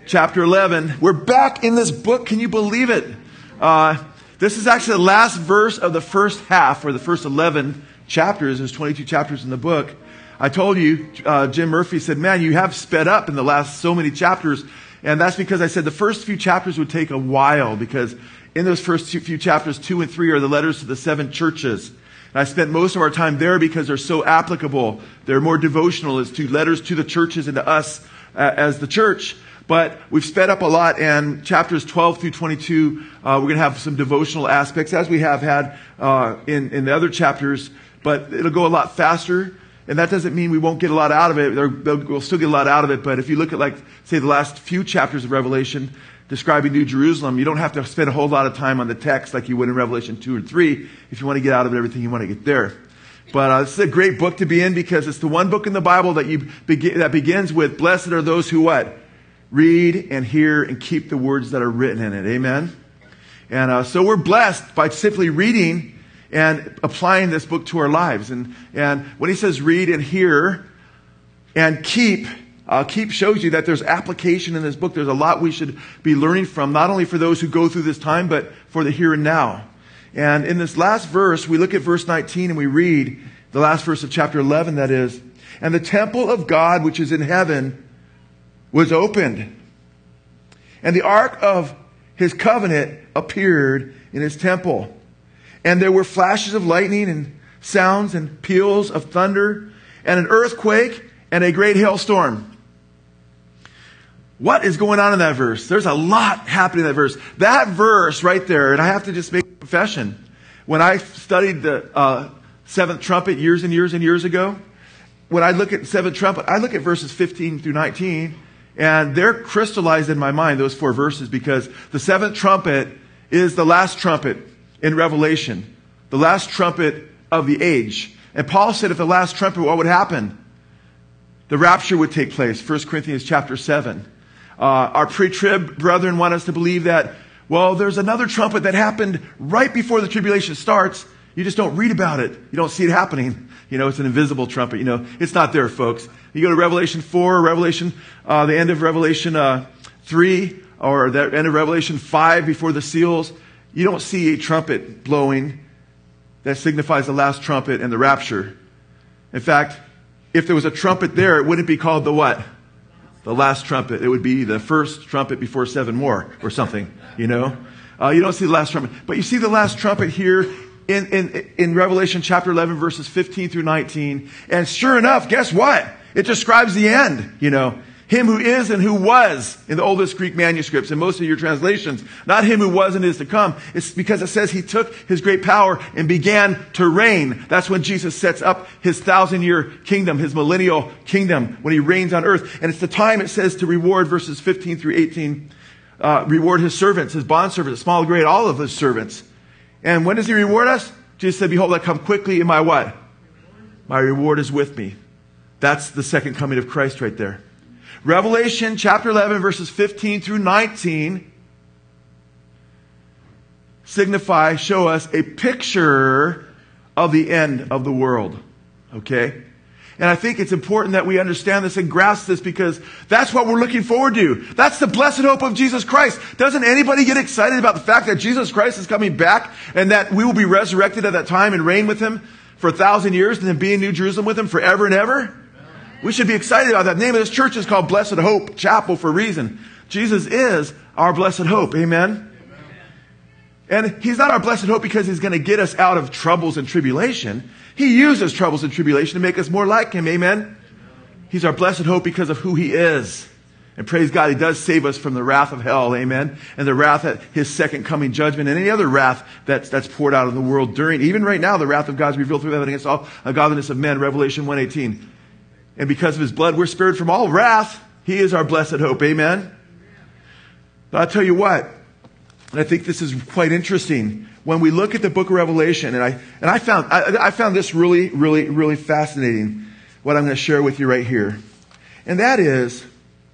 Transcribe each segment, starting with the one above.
chapter 11. We're back in this book. Can you believe it? This is actually the last verse of the first half, or the first 11 chapters. There's 22 chapters in the book. I told you, Jim Murphy said, man, you have sped up in the last so many chapters. And that's because I said the first few chapters would take a while, because in those first few chapters, 2 and 3 are the letters to the 7 churches. And I spent most of our time there because they're so applicable. They're more devotional as to letters to the churches and to us as the church. But we've sped up a lot, and chapters 12 through 22, we're going to have some devotional aspects, as we have had in the other chapters, but it'll go a lot faster. And that doesn't mean we won't get a lot out of it. We'll still get a lot out of it. But if you look at, like, say, the last few chapters of Revelation describing New Jerusalem, you don't have to spend a whole lot of time on the text like you would in Revelation 2 and 3 if you want to get out of it everything you want to get there. But this is a great book to be in, because it's the one book in the Bible that begins with, blessed are those who what? Read and hear and keep the words that are written in it. Amen? And so we're blessed by simply reading and applying this book to our lives. And when he says read and hear and keep shows you that there's application in this book. There's a lot we should be learning from, not only for those who go through this time, but for the here and now. And in this last verse, we look at verse 19 and we read the last verse of chapter 11, that is, and the temple of God which is in heaven was opened, and the ark of his covenant appeared in his temple. And there were flashes of lightning and sounds and peals of thunder and an earthquake and a great hailstorm. What is going on in that verse? There's a lot happening in that verse. That verse right there, and I have to just make a confession. When I studied the seventh trumpet years and years and years ago, when I look at seventh trumpet, I look at verses 15 through 19, and they're crystallized in my mind, those 4 verses, because the seventh trumpet is the last trumpet in Revelation, the last trumpet of the age. And Paul said if the last trumpet, what would happen? The rapture would take place. 1 Corinthians chapter 7. Our pre-trib brethren want us to believe that, well, there's another trumpet that happened right before the tribulation starts. You just don't read about it. You don't see it happening. You know, it's an invisible trumpet. You know, it's not there, folks. You go to Revelation 4, the end of Revelation 3, or the end of Revelation 5 before the seals. You don't see a trumpet blowing that signifies the last trumpet and the rapture. In fact, if there was a trumpet there, it wouldn't be called the what? The last trumpet. It would be the first trumpet before 7 more or something, you know. You don't see the last trumpet. But you see the last trumpet here in Revelation chapter 11, verses 15 through 19. And sure enough, guess what? It describes the end, you know. Him who is and who was in the oldest Greek manuscripts and most of your translations. Not him who was and is to come. It's because it says he took his great power and began to reign. That's when Jesus sets up his 1,000-year kingdom, his millennial kingdom, when he reigns on earth. And it's the time, it says, to reward, verses 15 through 18, reward his servants, his bondservants, small, great, all of his servants. And when does he reward us? Jesus said, behold, I come quickly, and my what? My reward is with me. That's the second coming of Christ right there. Revelation chapter 11, verses 15 through 19 show us a picture of the end of the world. Okay? And I think it's important that we understand this and grasp this, because that's what we're looking forward to. That's the blessed hope of Jesus Christ. Doesn't anybody get excited about the fact that Jesus Christ is coming back and that we will be resurrected at that time and reign with him for 1,000 years and then be in New Jerusalem with him forever and ever? We should be excited about that. The name of this church is called Blessed Hope Chapel for a reason. Jesus is our blessed hope. Amen? And he's not our blessed hope because he's going to get us out of troubles and tribulation. He uses troubles and tribulation to make us more like him. Amen? He's our blessed hope because of who he is. And praise God, he does save us from the wrath of hell. Amen? And the wrath at his second coming judgment and any other wrath that's poured out in the world during. Even right now, the wrath of God is revealed through heaven against all ungodliness of men. Revelation 1:18. And because of his blood, we're spared from all wrath. He is our blessed hope. Amen? But I'll tell you what, and I think this is quite interesting. When we look at the book of Revelation, and I found this really, really, really fascinating, what I'm going to share with you right here. And that is,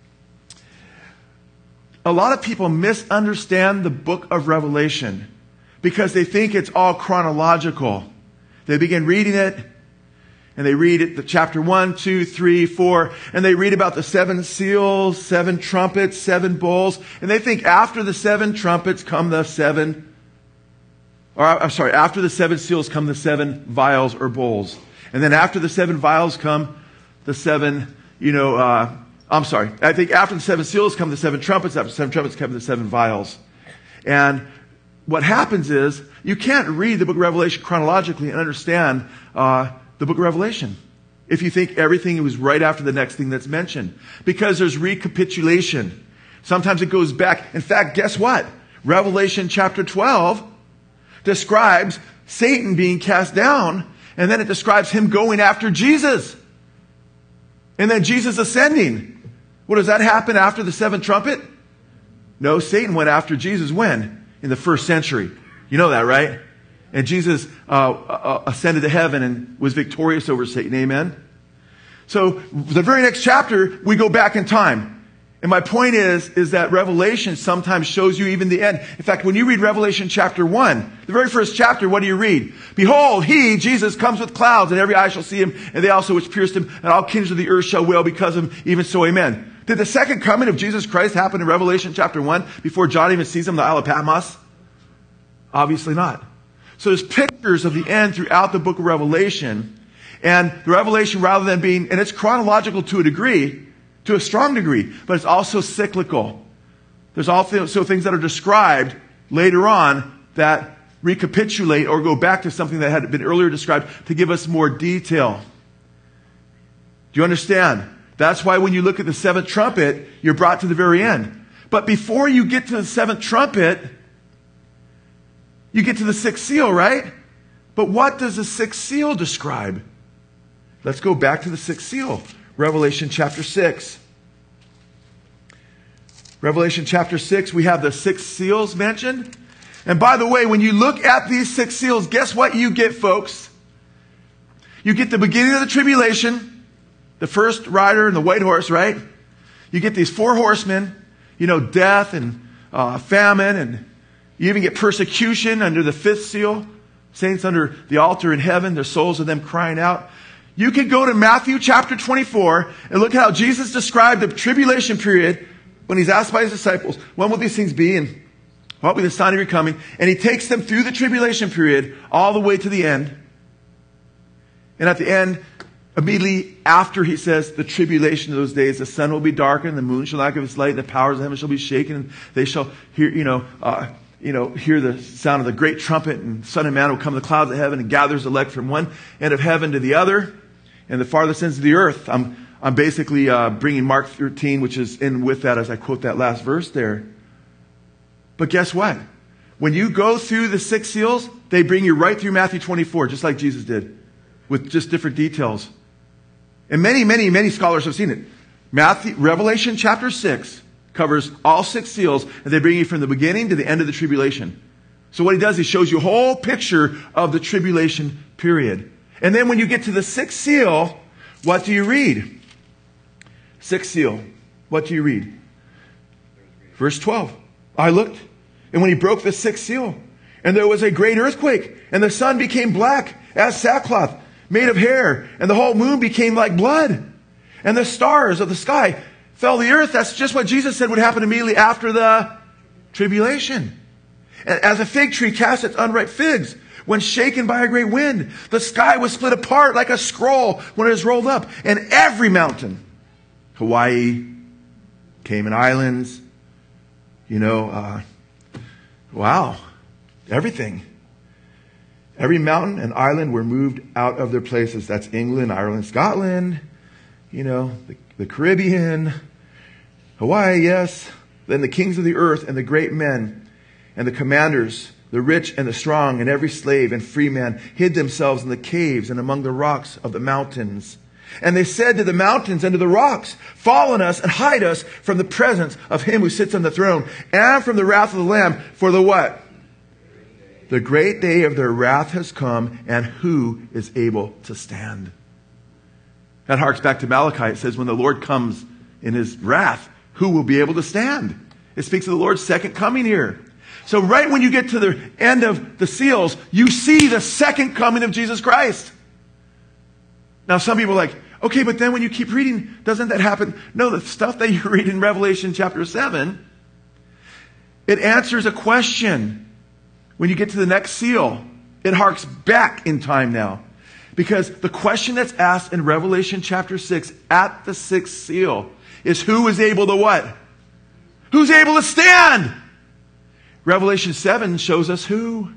a lot of people misunderstand the book of Revelation because they think it's all chronological. They begin reading it, and they read it, the chapter 1, 2, 3, 4, and they read about the 7 seals, 7 trumpets, 7 bowls, and they think after the 7 trumpets come the 7, after the 7 seals come the 7 vials or bowls. And then after the 7 vials come the 7, I think after the 7 seals come the 7 trumpets, after the 7 trumpets come the 7 vials. And what happens is, you can't read the book of Revelation chronologically and understand the book of Revelation if you think everything was right after the next thing that's mentioned. Because there's recapitulation. Sometimes it goes back. In fact, guess what? Revelation chapter 12 describes Satan being cast down, and then it describes him going after Jesus. And then Jesus ascending. What, does that happen after the 7th trumpet? No, Satan went after Jesus when? In the 1st century. You know that, right? And Jesus ascended to heaven and was victorious over Satan. Amen? So the very next chapter, we go back in time. And my point is that Revelation sometimes shows you even the end. In fact, when you read Revelation chapter 1, the very first chapter, what do you read? Behold, he, Jesus, comes with clouds, and every eye shall see him, and they also which pierced him, and all kings of the earth shall wail because of him, even so, amen. Did the second coming of Jesus Christ happen in Revelation chapter 1 before John even sees him on the Isle of Patmos? Obviously not. So there's pictures of the end throughout the book of Revelation, and the Revelation, rather than being, and it's chronological to a degree, to a strong degree, but it's also cyclical. There's also things that are described later on that recapitulate or go back to something that had been earlier described to give us more detail. Do you understand? That's why when you look at the 7th trumpet, you're brought to the very end. But before you get to the 7th trumpet, you get to the 6th seal, right? But what does the 6th seal describe? Let's go back to the 6th seal. Revelation chapter 6. Revelation chapter 6, we have the 6 seals mentioned. And by the way, when you look at these 6 seals, guess what you get, folks? You get the beginning of the tribulation, the first rider and the white horse, right? You get these 4 horsemen, death and famine, and you even get persecution under the 5th seal. Saints under the altar in heaven, their souls of them crying out. You can go to Matthew chapter 24 and look at how Jesus described the tribulation period when he's asked by his disciples, when will these things be and what will be the sign of your coming? And he takes them through the tribulation period all the way to the end. And at the end, immediately after he says the tribulation of those days, the sun will be darkened, the moon shall not give its light, and the powers of heaven shall be shaken, and they shall hear, hear the sound of the great trumpet, and Son of Man will come in the clouds of heaven and gathers the elect from one end of heaven to the other. And the farthest ends of the earth. I'm basically bringing Mark 13, which is in with that as I quote that last verse there. But guess what? When you go through the 6 seals, they bring you right through Matthew 24, just like Jesus did, with just different details. And many, many, many scholars have seen it. Revelation chapter 6 covers all 6 seals, and they bring you from the beginning to the end of the tribulation. So what he does, he shows you a whole picture of the tribulation period. And then when you get to the 6th seal, what do you read? 6th seal. What do you read? Verse 12. I looked, and when he broke the 6th seal, and there was a great earthquake, and the sun became black as sackcloth made of hair, and the whole moon became like blood, and the stars of the sky fell to the earth. That's just what Jesus said would happen immediately after the tribulation. As a fig tree casts its unripe figs, when shaken by a great wind, the sky was split apart like a scroll when it is rolled up. And every mountain, Hawaii, Cayman Islands, everything. Every mountain and island were moved out of their places. That's England, Ireland, Scotland, the Caribbean, Hawaii, yes. Then the kings of the earth and the great men and the commanders, the rich and the strong, and every slave and free man hid themselves in the caves and among the rocks of the mountains. And they said to the mountains and to the rocks, fall on us and hide us from the presence of him who sits on the throne and from the wrath of the Lamb. For the what? The great day of their wrath has come, and who is able to stand? That harks back to Malachi. It says when the Lord comes in his wrath, who will be able to stand? It speaks of the Lord's second coming here. So right when you get to the end of the seals, you see the second coming of Jesus Christ. Now, some people are like, okay, but then when you keep reading, doesn't that happen? No, the stuff that you read in Revelation chapter 7, it answers a question. When you get to the next seal, it harks back in time now. Because the question that's asked in Revelation chapter 6 at the sixth seal is who is able to what? Who's able to stand? Revelation 7 shows us who.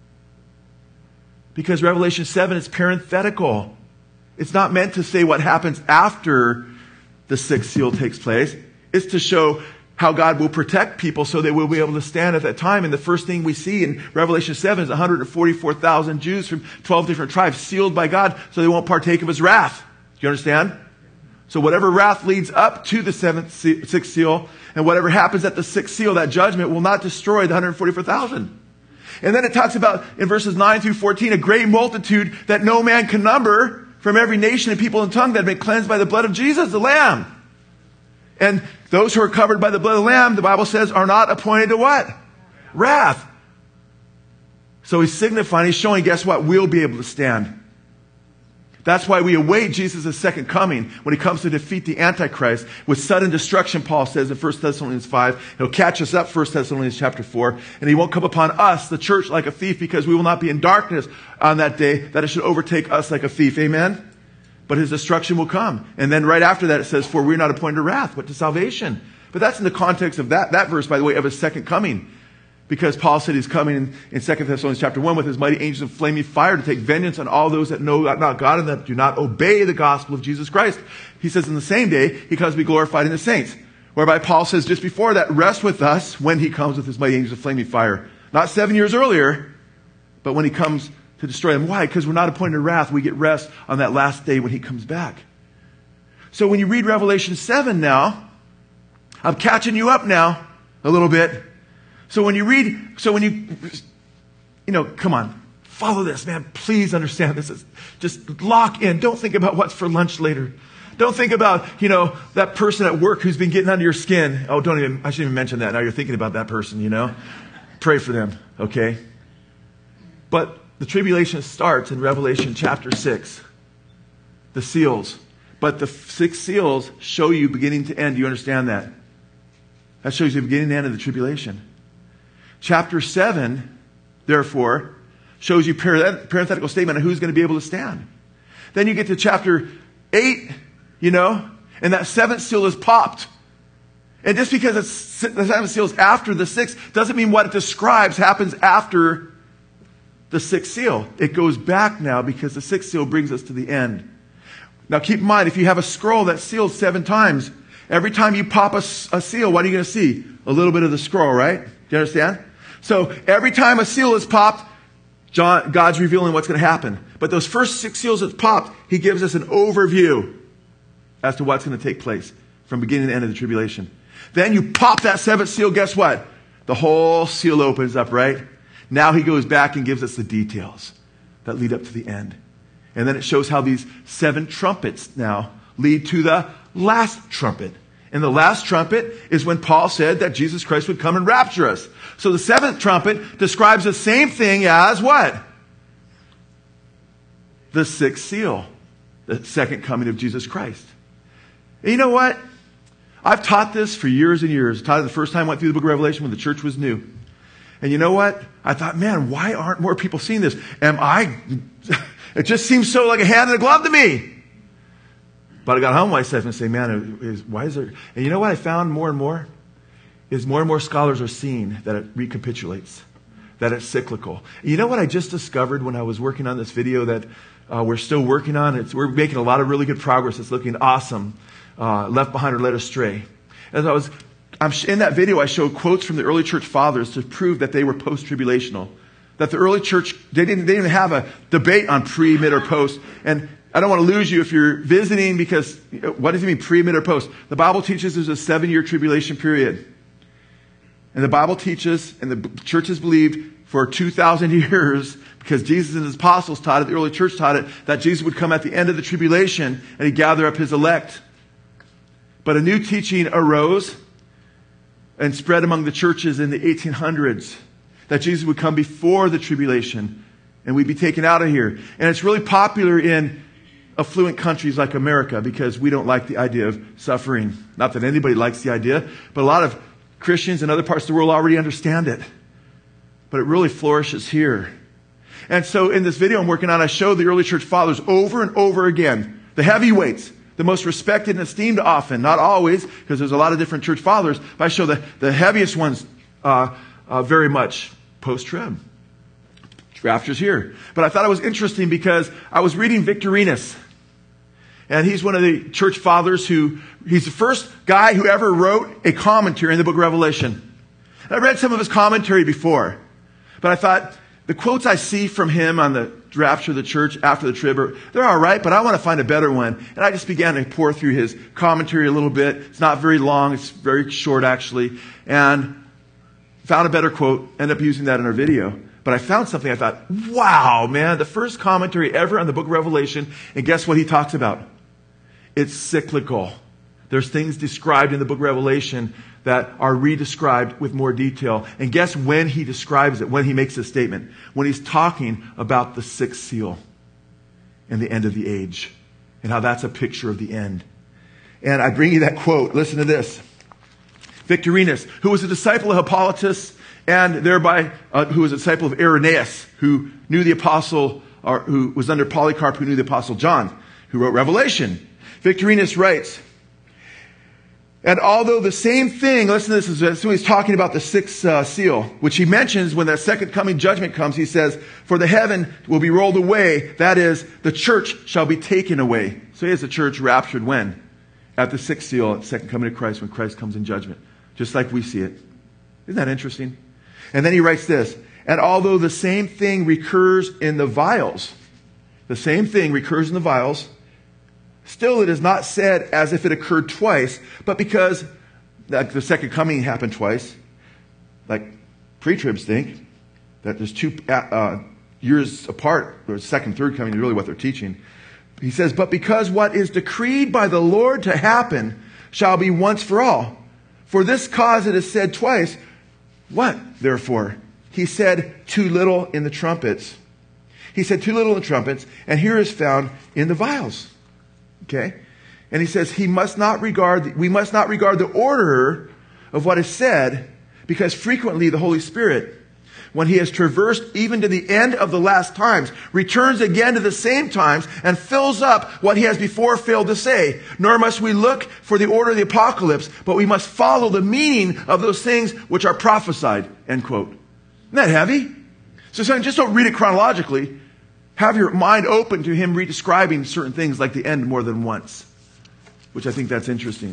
Because Revelation 7 is parenthetical. It's not meant to say what happens after the sixth seal takes place. It's to show how God will protect people so they will be able to stand at that time. And the first thing we see in Revelation 7 is 144,000 Jews from 12 different tribes sealed by God so they won't partake of his wrath. Do you understand? So whatever wrath leads up to the sixth seal, and whatever happens at the sixth seal, that judgment will not destroy the 144,000. And then it talks about, in verses 9 through 14, a great multitude that no man can number from every nation and people and tongue that have been cleansed by the blood of Jesus, the Lamb. And those who are covered by the blood of the Lamb, the Bible says, are not appointed to what? Wrath. So he's signifying, he's showing, guess what? We'll be able to stand. That's why we await Jesus' second coming when he comes to defeat the Antichrist with sudden destruction, Paul says in 1 Thessalonians 5. He'll catch us up, 1 Thessalonians chapter 4. And he won't come upon us, the church, like a thief, because we will not be in darkness on that day, that it should overtake us like a thief. Amen? But his destruction will come. And then right after that it says, for we're not appointed to wrath, but to salvation. But that's in the context of that verse, by the way, of his second coming. Because Paul said he's coming in 2 Thessalonians chapter 1 with his mighty angels of flaming fire to take vengeance on all those that know not God and that do not obey the gospel of Jesus Christ. He says in the same day, he comes to be glorified in the saints. Whereby Paul says just before that, rest with us when he comes with his mighty angels of flaming fire. Not 7 years earlier, but when he comes to destroy them. Why? Because we're not appointed to wrath. We get rest on that last day when he comes back. So when you read Revelation 7 now, I'm catching you up now a little bit. So when you come on, follow this, man. Please understand this. Just lock in. Don't think about what's for lunch later. Don't think about, that person at work who's been getting under your skin. Oh, I shouldn't even mention that. Now you're thinking about that person, Pray for them, okay? But the tribulation starts in Revelation chapter 6. The seals. But the 6 seals show you beginning to end. Do you understand that? That shows you the beginning and end of the tribulation. Chapter 7, therefore, shows you parenthetical statement of who's going to be able to stand. Then you get to chapter 8, and that 7th seal is popped. And just because the 7th seal is after the 6th doesn't mean what it describes happens after the 6th seal. It goes back now because the 6th seal brings us to the end. Now keep in mind, if you have a scroll that's sealed 7 times, every time you pop a seal, what are you going to see? A little bit of the scroll, right? Do you understand? So every time a seal is popped, God's revealing what's going to happen. But those first 6 seals that's popped, he gives us an overview as to what's going to take place from beginning to end of the tribulation. Then you pop that 7th seal, guess what? The whole seal opens up, right? Now he goes back and gives us the details that lead up to the end. And then it shows how these 7 trumpets now lead to the last trumpet. And the last trumpet is when Paul said that Jesus Christ would come and rapture us. So the 7th trumpet describes the same thing as what? The 6th seal. The second coming of Jesus Christ. And you know what? I've taught this for years and years. I taught it the first time I went through the book of Revelation when the church was new. And you know what? I thought, man, why aren't more people seeing this? It just seems so like a hand in a glove to me. But I got home myself and say, man, why is there... And you know what I found more and more? Is more and more scholars are seeing that it recapitulates, that it's cyclical. You know what I just discovered when I was working on this video that we're still working on? We're making a lot of really good progress. It's looking awesome. Left Behind or Led Astray. In that video, I showed quotes from the early church fathers to prove that they were post-tribulational. That the early church, they didn't have a debate on pre, mid, or post. And I don't want to lose you if you're visiting because what does it mean pre, mid, or post? The Bible teaches there's a 7-year tribulation period. And the Bible teaches, and the church has believed for 2,000 years, because Jesus and his apostles taught it, the early church taught it, that Jesus would come at the end of the tribulation and he'd gather up his elect. But a new teaching arose and spread among the churches in the 1800s that Jesus would come before the tribulation and we'd be taken out of here. And it's really popular in affluent countries like America because we don't like the idea of suffering. Not that anybody likes the idea, but a lot of Christians in other parts of the world already understand it. But it really flourishes here. And so in this video I'm working on, I show the early church fathers over and over again, the heavyweights, the most respected and esteemed often, not always, because there's a lot of different church fathers, but I show the heaviest ones very much post-trib. Rapture's here. But I thought it was interesting because I was reading Victorinus. And he's one of the church fathers he's the first guy who ever wrote a commentary in the book of Revelation. And I read some of his commentary before. But I thought, the quotes I see from him on the rapture of the church after the trib, they're all right, but I want to find a better one. And I just began to pour through his commentary a little bit. It's not very long. It's very short, actually. And found a better quote. Ended up using that in our video. But I found something I thought, wow, man, the first commentary ever on the book of Revelation. And guess what he talks about? It's cyclical. There's things described in the book of Revelation that are redescribed with more detail. And guess when he describes it, when he makes a statement? When he's talking about the sixth seal and the end of the age and how that's a picture of the end. And I bring you that quote. Listen to this. Victorinus, who was a disciple of Hippolytus and thereby who was a disciple of Irenaeus, who knew the apostle, or who was under Polycarp, who knew the apostle John, who wrote Revelation. Victorinus writes, and although the same thing, listen to this, so he's talking about the sixth seal, which he mentions when that second coming judgment comes, he says, for the heaven will be rolled away, that is, the church shall be taken away. So he has the church raptured when? At the sixth seal, at the second coming of Christ, when Christ comes in judgment. Just like we see it. Isn't that interesting? And then he writes this, and although the same thing recurs in the vials, still it is not said as if it occurred twice, but because like the second coming happened twice, like pre-tribs think, that there's 2 years apart, or second, third coming is really what they're teaching. He says, but because what is decreed by the Lord to happen shall be once for all. For this cause it is said twice, what therefore? He said too little in the trumpets. He said too little in the trumpets, and here is found in the vials. Okay? And he says we must not regard the order of what is said, because frequently the Holy Spirit, when he has traversed even to the end of the last times, returns again to the same times and fills up what he has before failed to say. Nor must we look for the order of the apocalypse, but we must follow the meaning of those things which are prophesied. End quote. Isn't that heavy? So just don't read it chronologically. Have your mind open to him redescribing certain things like the end more than once, which I think that's interesting.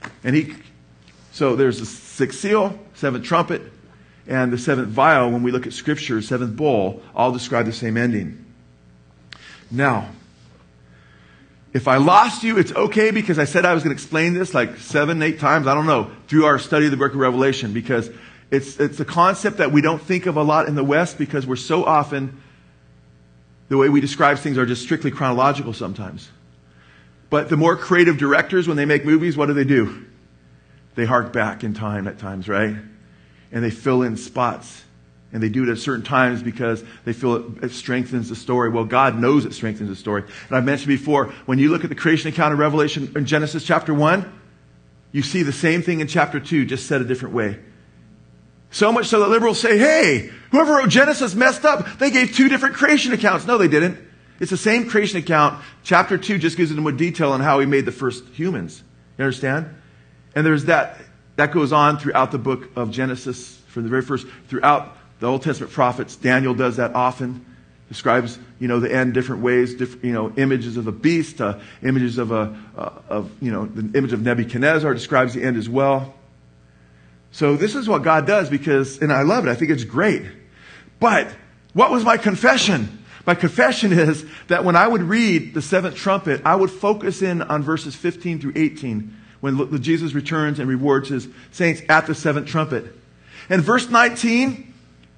So there's the sixth seal, seventh trumpet, and the seventh vial. When we look at Scripture, seventh bowl, all describe the same ending. Now, if I lost you, it's okay, because I said I was going to explain this like 7, 8 times, I don't know, through our study of the book of Revelation, because it's a concept that we don't think of a lot in the West, because we're so often, the way we describe things are just strictly chronological sometimes. But the more creative directors, when they make movies, what do? They hark back in time at times, right? And they fill in spots. And they do it at certain times because they feel it strengthens the story. Well, God knows it strengthens the story. And I've mentioned before, when you look at the creation account of Revelation in Genesis chapter 1, you see the same thing in chapter 2, just said a different way. So much so that liberals say, hey, whoever wrote Genesis messed up. They gave 2 different creation accounts. No, they didn't. It's the same creation account. Chapter 2 just gives it more detail on how he made the first humans. You understand? And there's that goes on throughout the book of Genesis, from the very first, throughout the Old Testament prophets. Daniel does that often. Describes, the end different ways, images of a beast, images of the image of Nebuchadnezzar describes the end as well. So this is what God does, and I love it. I think it's great. But what was my confession? My confession is that when I would read the seventh trumpet, I would focus in on verses 15 through 18, when Jesus returns and rewards his saints at the seventh trumpet. And verse 19,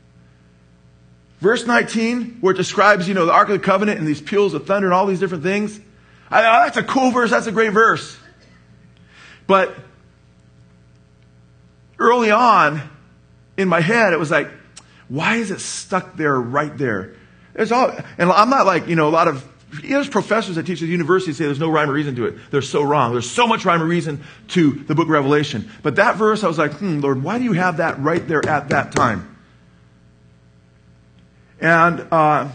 where it describes, the Ark of the Covenant and these peals of thunder and all these different things. That's a cool verse. That's a great verse. But early on, in my head, it was like, why is it stuck there, right there? And I'm not like, a lot of There's professors that teach at universities say there's no rhyme or reason to it. They're so wrong. There's so much rhyme or reason to the book of Revelation. But that verse, I was like, Lord, why do you have that right there at that time? And,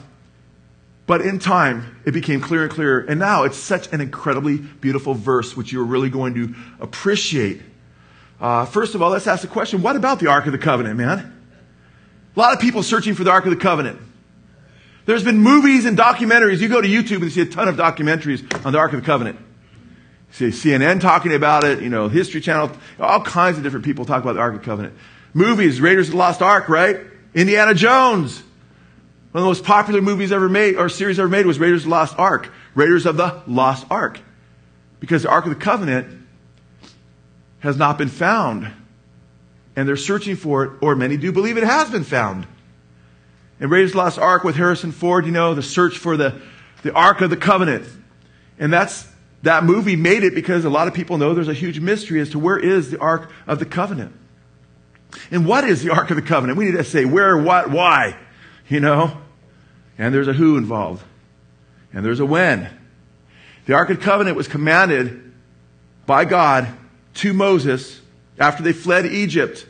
but in time, it became clearer and clearer. And now it's such an incredibly beautiful verse, which you're really going to appreciate. First of all, let's ask the question, what about the Ark of the Covenant, man? A lot of people searching for the Ark of the Covenant. There's been movies and documentaries. You go to YouTube and you see a ton of documentaries on the Ark of the Covenant. You see CNN talking about it, History Channel, all kinds of different people talk about the Ark of the Covenant. Movies, Raiders of the Lost Ark, right? Indiana Jones. One of the most popular movies ever made, or series ever made, was Raiders of the Lost Ark. Raiders of the Lost Ark. Because the Ark of the Covenant has not been found. And they're searching for it, or many do believe it has been found. And Raiders of the Lost Ark with Harrison Ford, the search for the Ark of the Covenant. And that movie made it because a lot of people know there's a huge mystery as to where is the Ark of the Covenant. And what is the Ark of the Covenant? We need to say where, what, why, And there's a who involved. And there's a when. The Ark of the Covenant was commanded by God to Moses after they fled Egypt.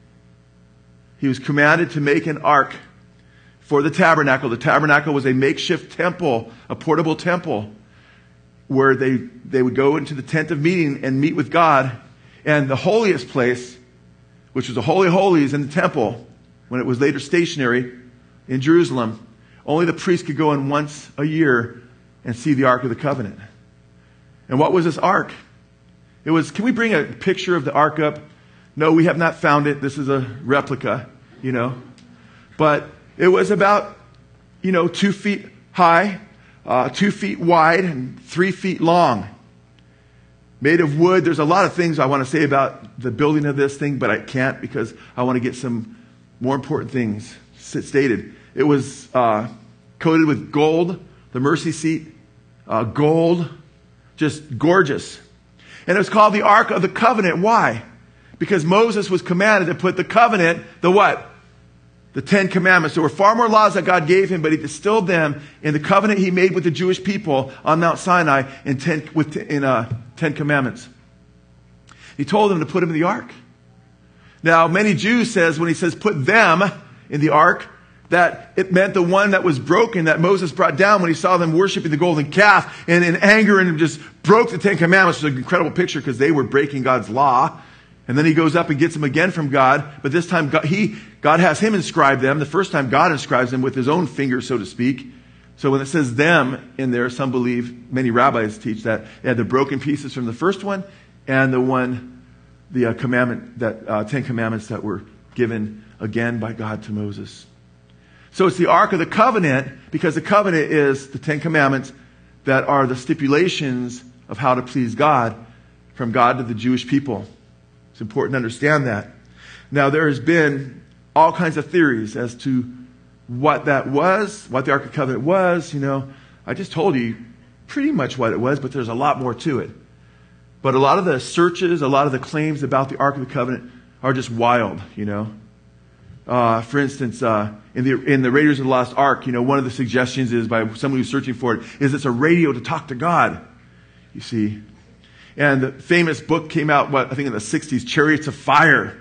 He was commanded to make an ark for the tabernacle. The tabernacle was a makeshift temple, a portable temple, where they would go into the tent of meeting and meet with God. And the holiest place, which was the Holy of Holies in the temple, when it was later stationary in Jerusalem, only the priest could go in once a year and see the Ark of the Covenant. And what was this ark? It was, can we bring a picture of the ark up? No, we have not found it. This is a replica, But it was about, 2 feet high, 2 feet wide, and 3 feet long. Made of wood. There's a lot of things I want to say about the building of this thing, but I can't because I want to get some more important things stated. It was coated with gold, the mercy seat, gold, just gorgeous. And it was called the Ark of the Covenant. Why? Because Moses was commanded to put the covenant, the what? The 10 Commandments. There were far more laws that God gave him, but he distilled them in the covenant he made with the Jewish people on Mount Sinai in 10 Commandments. He told them to put them in the ark. Now, many Jews says when he says put them in the ark, that it meant the one that was broken that Moses brought down when he saw them worshiping the golden calf and in anger and just broke the 10 Commandments. It was an incredible picture because they were breaking God's law. And then he goes up and gets them again from God. But this time God has him inscribe them. The first time God inscribes them with his own finger, so to speak. So when it says them in there, some believe, many rabbis teach that it had the broken pieces from the first one and the commandment, 10 Commandments that were given again by God to Moses. So it's the Ark of the Covenant because the covenant is the 10 Commandments that are the stipulations of how to please God from God to the Jewish people. It's important to understand that. Now, there has been all kinds of theories as to what that was, what the Ark of the Covenant was. I just told you pretty much what it was, but there's a lot more to it. But a lot of the searches, a lot of the claims about the Ark of the Covenant are just wild, For instance, in the Raiders of the Lost Ark, one of the suggestions is by someone who's searching for it, is it's a radio to talk to God, you see. And the famous book came out, I think in the 60s, Chariots of Fire,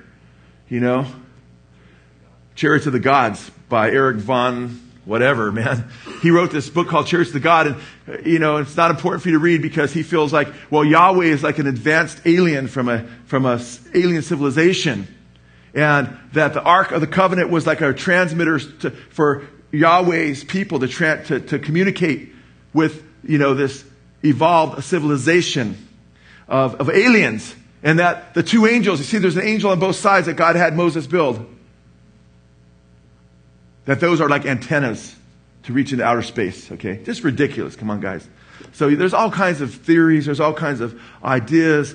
Chariots of the Gods by Eric von whatever, man. He wrote this book called Chariots of the God, and, it's not important for you to read because he feels like, Yahweh is like an advanced alien from a alien civilization. And that the Ark of the Covenant was like a transmitter for Yahweh's people to communicate with, this evolved civilization of aliens. And that the two angels, you see there's an angel on both sides that God had Moses build. That those are like antennas to reach into outer space, okay? Just ridiculous. Come on, guys. So there's all kinds of theories. There's all kinds of ideas.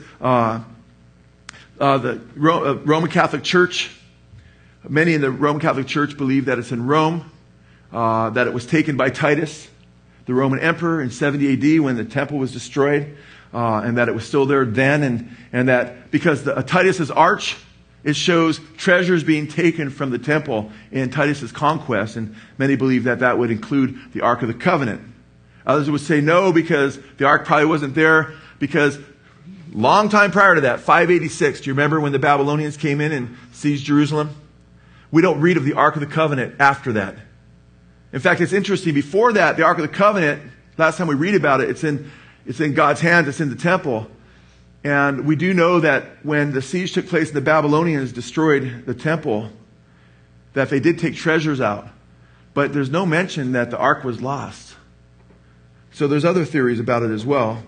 The Roman Catholic Church, many in the Roman Catholic Church believe that it's in Rome, that it was taken by Titus, the Roman emperor, in 70 AD when the temple was destroyed, and that it was still there then, and that because Titus's arch, it shows treasures being taken from the temple in Titus's conquest, and many believe that would include the Ark of the Covenant. Others would say no, because the ark probably wasn't there, because long time prior to that, 586, do you remember when the Babylonians came in and seized Jerusalem? We don't read of the Ark of the Covenant after that. In fact, it's interesting. Before that, the Ark of the Covenant, last time we read about it, it's in God's hands. It's in the temple. And we do know that when the siege took place and the Babylonians destroyed the temple, that they did take treasures out. But there's no mention that the ark was lost. So there's other theories about it as well.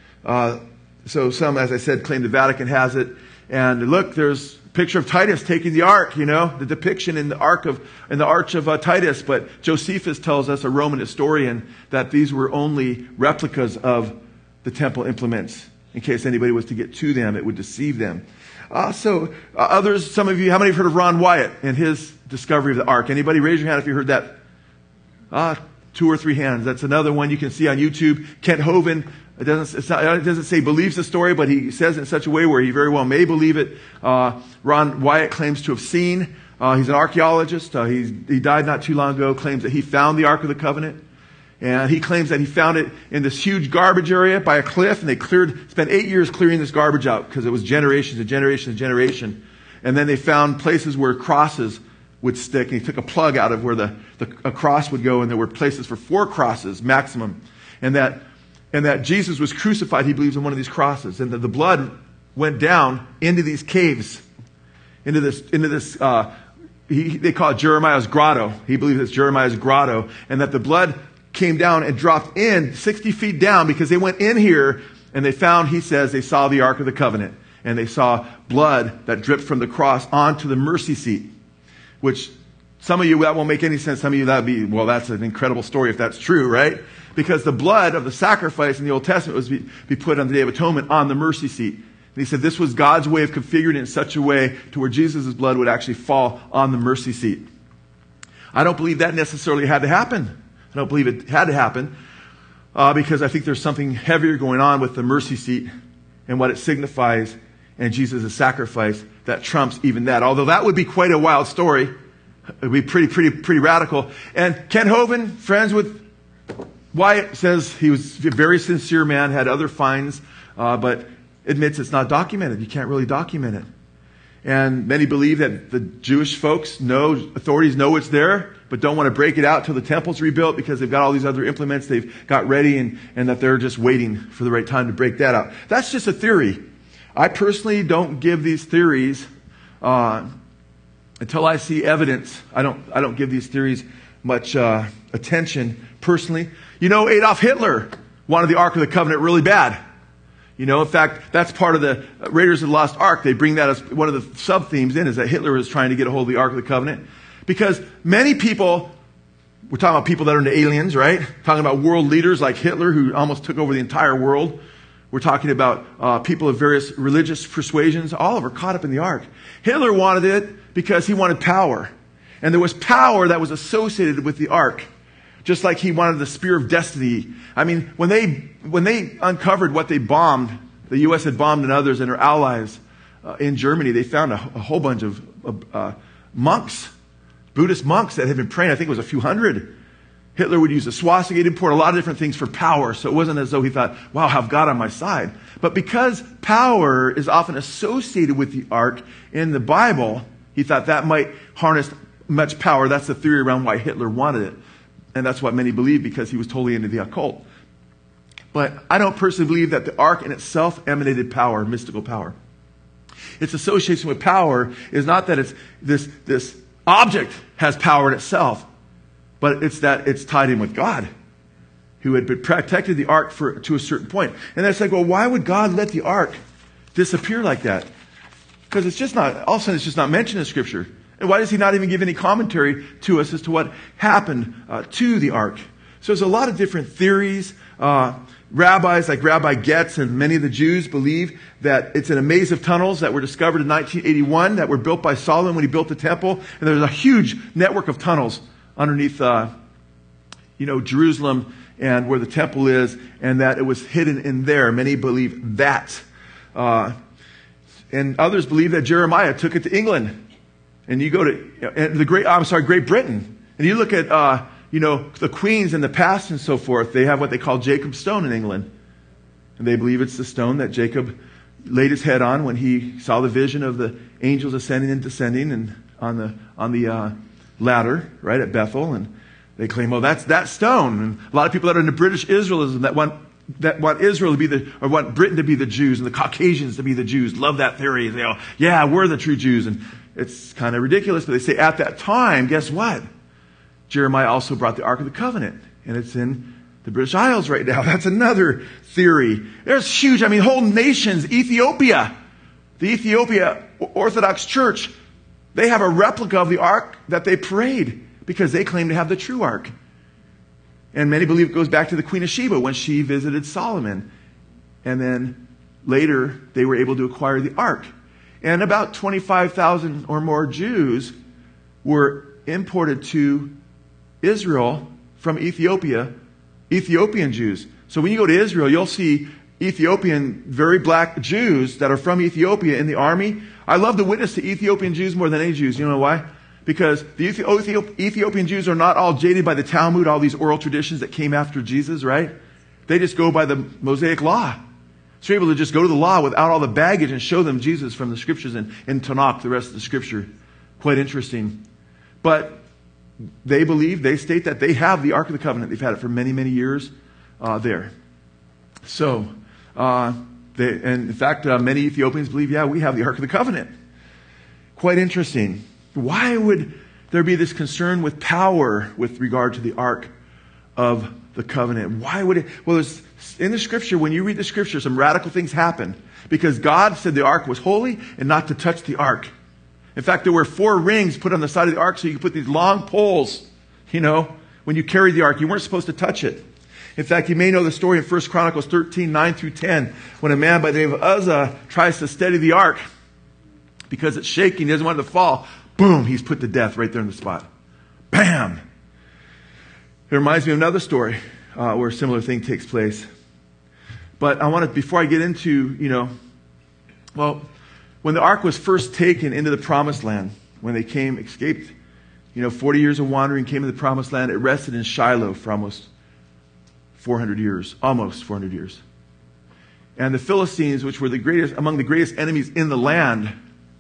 So some, as I said, claim the Vatican has it. And look, there's a picture of Titus taking the ark, the depiction in the arch of Titus. But Josephus tells us, a Roman historian, that these were only replicas of the temple implements. In case anybody was to get to them, it would deceive them. Others, some of you, how many have heard of Ron Wyatt and his discovery of the ark? Anybody? Raise your hand if you heard that. 2 or 3 hands. That's another one you can see on YouTube. Kent Hovind, it doesn't say believes the story, but he says it in such a way where he very well may believe it. Ron Wyatt claims to have seen. He's an archaeologist. He died not too long ago, claims that he found the Ark of the Covenant. And he claims that he found it in this huge garbage area by a cliff, and they spent 8 years clearing this garbage out because it was generations and generations and generation. And then they found places where crosses would stick, and he took a plug out of where a cross would go, and there were places for 4 crosses maximum. And that Jesus was crucified, he believes, in one of these crosses, and that the blood went down into these caves, into this. They call it Jeremiah's grotto. He believes it's Jeremiah's grotto, and that the blood came down and dropped in 60 feet down, because they went in here and they found, he says, they saw the Ark of the Covenant, and they saw blood that dripped from the cross onto the mercy seat, which some of you, that won't make any sense. Some of you, that would be, well, that's an incredible story if that's true, right? Because the blood of the sacrifice in the Old Testament was be put on the Day of Atonement on the mercy seat. And he said this was God's way of configuring it in such a way to where Jesus' blood would actually fall on the mercy seat. I don't believe that necessarily had to happen. I don't believe it had to happen because I think there's something heavier going on with the mercy seat and what it signifies and Jesus' sacrifice that trumps even that. Although that would be quite a wild story. It would be pretty radical. And Kent Hovind, friends with Wyatt, says he was a very sincere man, had other finds, but admits it's not documented. You can't really document it. And many believe that the Jewish folks authorities know it's there, but don't want to break it out till the temple's rebuilt because they've got all these other implements they've got ready, and that they're just waiting for the right time to break that out. That's just a theory. I personally don't give these theories until I see evidence. I don't give these theories much attention personally. Adolf Hitler wanted the Ark of the Covenant really bad. In fact, that's part of the Raiders of the Lost Ark. They bring that as one of the sub-themes in, is that Hitler is trying to get a hold of the Ark of the Covenant. Because many people, we're talking about people that are into aliens, right? Talking about world leaders like Hitler, who almost took over the entire world. We're talking about people of various religious persuasions. All of them are caught up in the Ark. Hitler wanted it because he wanted power. And there was power that was associated with the Ark. Just like he wanted the spear of destiny. I mean, when they uncovered what they bombed, the U.S. had bombed and others and their allies in Germany, they found a whole bunch of monks, Buddhist monks that had been praying. I think it was a few hundred. Hitler would use a swastika. He'd import a lot of different things for power. So it wasn't as though he thought, wow, I have God on my side. But because power is often associated with the Ark in the Bible, he thought that might harness much power. That's the theory around why Hitler wanted it. And that's what many believe, because he was totally into the occult. But I don't personally believe that the Ark in itself emanated power, mystical power. Its association with power is not that it's this object has power in itself, but it's that it's tied in with God, who had protected the Ark to a certain point. And that's like, well, why would God let the Ark disappear like that? Because it's just not, all of a sudden it's just not mentioned in Scripture. And why does he not even give any commentary to us as to what happened to the Ark? So there's a lot of different theories. Rabbis like Rabbi Getz and many of the Jews believe that it's in a maze of tunnels that were discovered in 1981 that were built by Solomon when he built the temple. And there's a huge network of tunnels underneath, Jerusalem and where the temple is, and that it was hidden in there. Many believe that. And others believe that Jeremiah took it to England. And you go to Great Britain, and you look at the queens in the past and so forth, they have what they call Jacob's stone in England. And they believe it's the stone that Jacob laid his head on when he saw the vision of the angels ascending and descending and on the ladder, right, at Bethel. And they claim, well, that's that stone. And a lot of people that are into British Israelism that want Israel to be or want Britain to be the Jews and the Caucasians to be the Jews, love that theory. They go, yeah, we're the true Jews. And it's kind of ridiculous, but they say at that time, guess what? Jeremiah also brought the Ark of the Covenant, and it's in the British Isles right now. That's another theory. There's huge, whole nations, Ethiopia, the Ethiopia Orthodox Church, they have a replica of the Ark that they prayed because they claim to have the true Ark. And many believe it goes back to the Queen of Sheba when she visited Solomon. And then later, they were able to acquire the Ark. And about 25,000 or more Jews were imported to Israel from Ethiopia, Ethiopian Jews. So when you go to Israel, you'll see Ethiopian, very black Jews that are from Ethiopia in the army. I love to witness to Ethiopian Jews more than any Jews. You know why? Because the Ethiopian Jews are not all jaded by the Talmud, all these oral traditions that came after Jesus, right? They just go by the Mosaic law. So you're able to just go to the law without all the baggage and show them Jesus from the scriptures and Tanakh, the rest of the scripture. Quite interesting. But they state that they have the Ark of the Covenant. They've had it for many, many years there. So, and in fact, many Ethiopians believe, yeah, we have the Ark of the Covenant. Quite interesting. Why would there be this concern with power with regard to the Ark of the Covenant? Why would it? Well, in the scripture, when you read the scripture, some radical things happen. Because God said the Ark was holy and not to touch the Ark. In fact, there were 4 rings put on the side of the Ark so you could put these long poles, when you carried the Ark. You weren't supposed to touch it. In fact, you may know the story in 1 Chronicles 13, 9 through 10, when a man by the name of Uzzah tries to steady the Ark because it's shaking, he doesn't want it to fall. Boom, he's put to death right there in the spot. Bam! It reminds me of another story where a similar thing takes place. But I want to, before I get into, when the Ark was first taken into the Promised Land, when they escaped, 40 years of wandering, came to the Promised Land, it rested in Shiloh for almost 400 years. And the Philistines, which were among the greatest enemies in the land,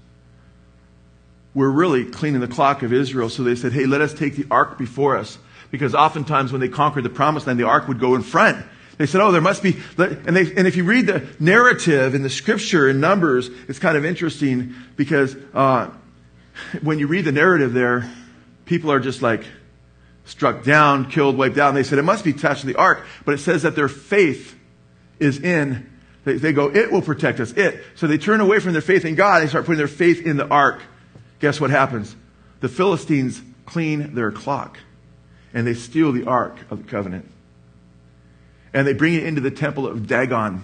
were really cleaning the clock of Israel. So they said, hey, let us take the Ark before us. Because oftentimes when they conquered the Promised Land, the Ark would go in front. They said, oh, there must be... And if you read the narrative in the scripture in Numbers, it's kind of interesting because when you read the narrative there, people are just like struck down, killed, wiped out. And they said, it must be attached to the Ark. But it says that their faith is in... They go, it will protect us, it. So they turn away from their faith in God and they start putting their faith in the Ark. Guess what happens? The Philistines clean their clock. And they steal the Ark of the Covenant. And they bring it into the temple of Dagon.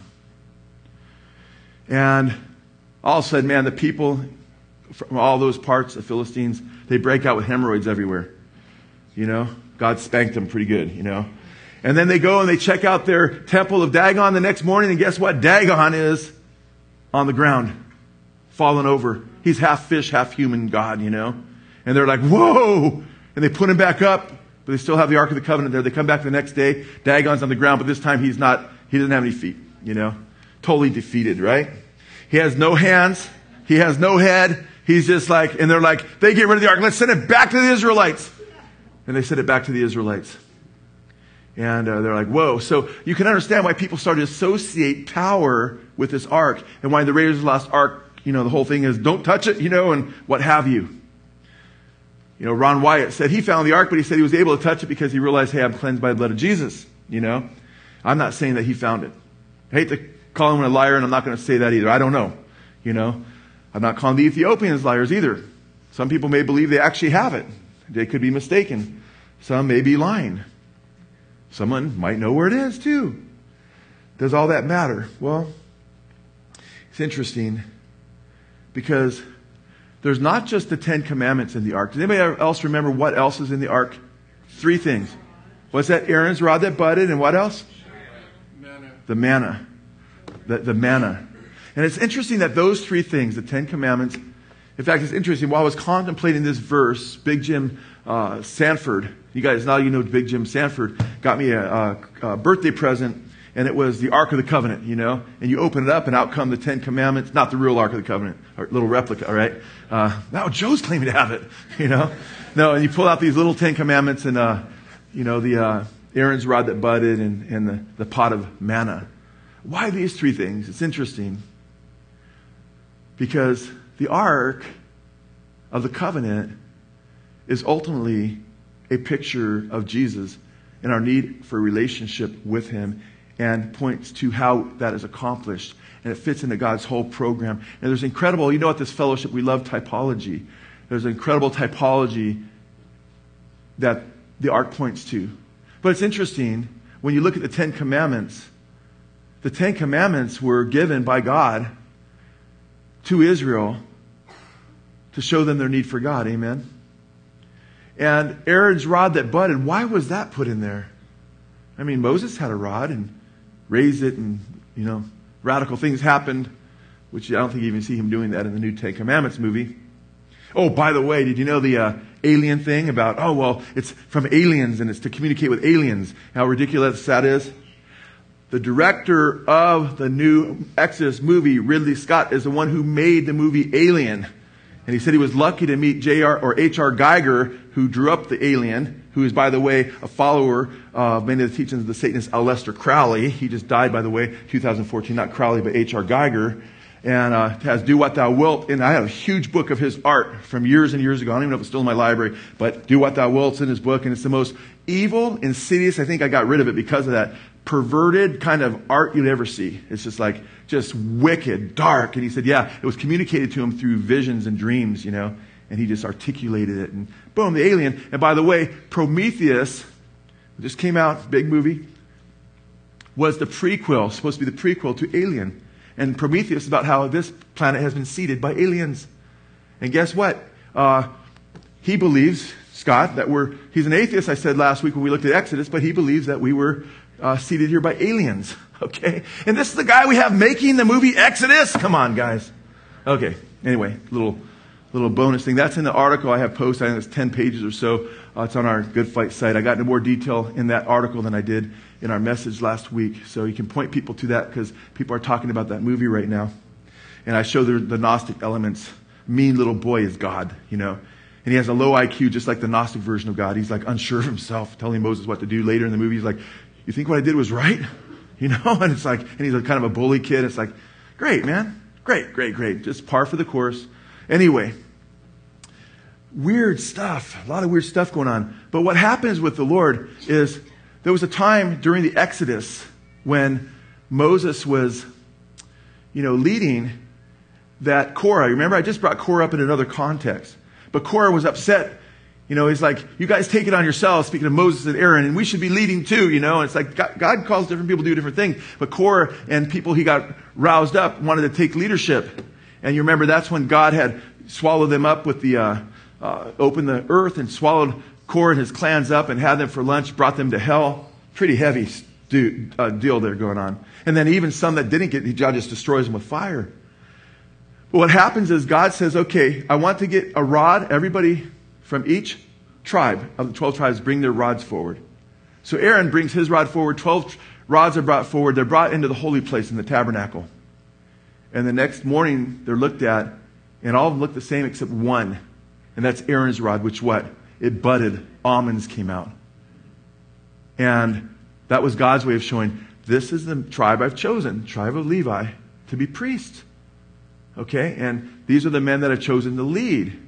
And all of a sudden, man, the people from all those parts, the Philistines, they break out with hemorrhoids everywhere. God spanked them pretty good, And then they go and they check out their temple of Dagon the next morning. And guess what? Dagon is on the ground, fallen over. He's half fish, half human God, And they're like, whoa! And they put him back up. But they still have the Ark of the Covenant there. They come back the next day. Dagon's on the ground, but this time he doesn't have any feet, Totally defeated, right? He has no hands. He has no head. He's just like, and they're like, they get rid of the Ark. Let's send it back to the Israelites. And they send it back to the Israelites. And they're like, whoa. So you can understand why people started to associate power with this Ark. And why the Raiders of the Lost Ark, the whole thing is don't touch it, and what have you. Ron Wyatt said he found the Ark, but he said he was able to touch it because he realized, hey, I'm cleansed by the blood of Jesus. I'm not saying that he found it. I hate to call him a liar, and I'm not going to say that either. I don't know. I'm not calling the Ethiopians liars either. Some people may believe they actually have it. They could be mistaken. Some may be lying. Someone might know where it is too. Does all that matter? Well, it's interesting because there's not just the 10 Commandments in the Ark. Does anybody else remember what else is in the Ark? 3 things. What's that? Aaron's rod that budded, and what else? Manna. The manna. The manna. And it's interesting that those 3 things, the 10 Commandments, In fact, it's interesting. While I was contemplating this verse, Big Jim Sanford, you guys, now you know Big Jim Sanford, got me a birthday present, and it was the Ark of the Covenant, you know. And you open it up, and out come the Ten Commandments. Not the real Ark of the Covenant, or little replica, all right? Now Joe's claiming to have it, you know. No, and you pull out these little Ten Commandments, and, you know, the Aaron's rod that budded, and the pot of manna. Why these three things? It's interesting. Because the Ark of the Covenant is ultimately a picture of Jesus and our need for a relationship with Him, and points to how that is accomplished. And it fits into God's whole program. And there's incredible, you know, at this fellowship we love typology. There's incredible typology that the Ark points to. But it's interesting, when you look at the Ten Commandments were given by God to Israel to show them their need for God. Amen? And Aaron's rod that budded, why was that put in there? I mean, Moses had a rod and raised it, and, you know, radical things happened, which I don't think you even see him doing that in the new Ten Commandments movie. Oh, by the way, did you know the alien thing about, oh, well, it's from aliens and it's to communicate with aliens? How ridiculous that is? The director of the new Exodus movie, Ridley Scott, is the one who made the movie Alien. And he said he was lucky to meet J.R. or H.R. Geiger, who drew up the alien, who is, by the way, a follower of many of the teachings of the Satanist Aleister Crowley. He just died, by the way, 2014, not Crowley, but H.R. Geiger. And has Do What Thou Wilt. And I have a huge book of his art from years and years ago. I don't even know if it's still in my library, but Do What Thou Wilt's in his book. And it's the most evil, insidious, I think I got rid of it because of that, perverted kind of art you'd ever see. It's just like, just wicked, dark. And he said, yeah, it was communicated to him through visions and dreams, you know, and he just articulated it, and boom, the alien. And by the way, Prometheus, just came out, big movie, was the prequel, supposed to be the prequel to Alien. And Prometheus is about how this planet has been seeded by aliens. And guess what? He believes, Scott, that he's an atheist, I said last week when we looked at Exodus, but he believes that we were seeded here by aliens. Okay? And this is the guy we have making the movie Exodus? Come on, guys. Okay. Anyway, little bonus thing. That's in the article I have posted. I think it's 10 pages or so. It's on our Good Fight site. I got into more detail in that article than I did in our message last week. So you can point people to that because people are talking about that movie right now. And I show the Gnostic elements. Mean little boy is God, you know. And he has a low IQ, just like the Gnostic version of God. He's like unsure of himself, telling Moses what to do. Later in the movie, he's like, you think what I did was right? You know? And it's like, and he's a kind of a bully kid. It's like, great, man. Great. Just par for the course. Anyway, weird stuff. A lot of weird stuff going on. But what happens with the Lord is there was a time during the Exodus when Moses was, you know, leading that Korah. Remember, I just brought Korah up in another context. But Korah was upset. You know, he's like, you guys take it on yourselves, speaking of Moses and Aaron, and we should be leading too, you know. And it's like God calls different people to do different things. But Korah and people he got roused up wanted to take leadership. And you remember that's when God had swallowed them up with the, opened the earth and swallowed Korah and his clans up and had them for lunch, brought them to hell. Pretty heavy deal there going on. And then even some that didn't get, God just destroys them with fire. But what happens is God says, okay, I want to get a rod. Everybody from each tribe of the 12 tribes bring their rods forward. So Aaron brings his rod forward. 12 rods are brought forward. They're brought into the holy place in the tabernacle. And the next morning they're looked at, and all of them look the same except one. And that's Aaron's rod, which what? It budded. Almonds came out. And that was God's way of showing, this is the tribe I've chosen, tribe of Levi, to be priests. Okay? And these are the men that I've chosen to lead.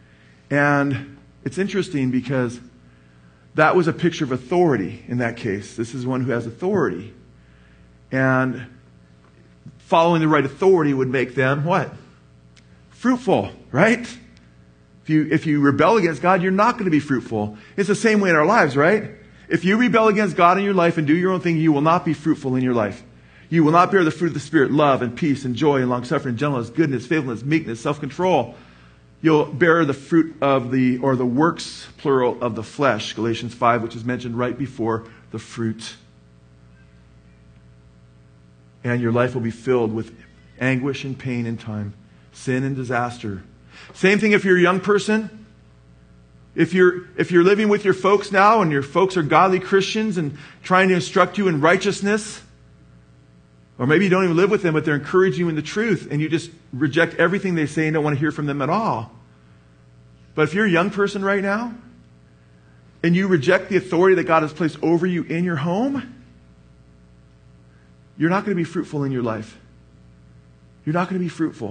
And it's interesting because that was a picture of authority in that case. This is one who has authority. And following the right authority would make them what? Fruitful, right? If you rebel against God, you're not going to be fruitful. It's the same way in our lives, right? If you rebel against God in your life and do your own thing, you will not be fruitful in your life. You will not bear the fruit of the Spirit, love and peace and joy and long-suffering, gentleness, goodness, faithfulness, meekness, self-control. You'll bear the fruit of the works, plural, of the flesh, Galatians 5, which is mentioned right before the fruit. And your life will be filled with anguish and pain in time, sin and disaster. Same thing if you're a young person. If you're living with your folks now and your folks are godly Christians and trying to instruct you in righteousness, or maybe you don't even live with them, but they're encouraging you in the truth and you just reject everything they say and don't want to hear from them at all. But if you're a young person right now and you reject the authority that God has placed over you in your home, you're not going to be fruitful in your life. You're not going to be fruitful.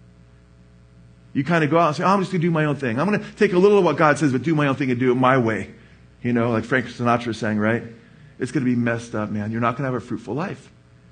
You kind of go out and say, I'm just going to do my own thing. I'm going to take a little of what God says, but do my own thing and do it my way. You know, like Frank Sinatra sang, right? It's going to be messed up, man. You're not going to have a fruitful life.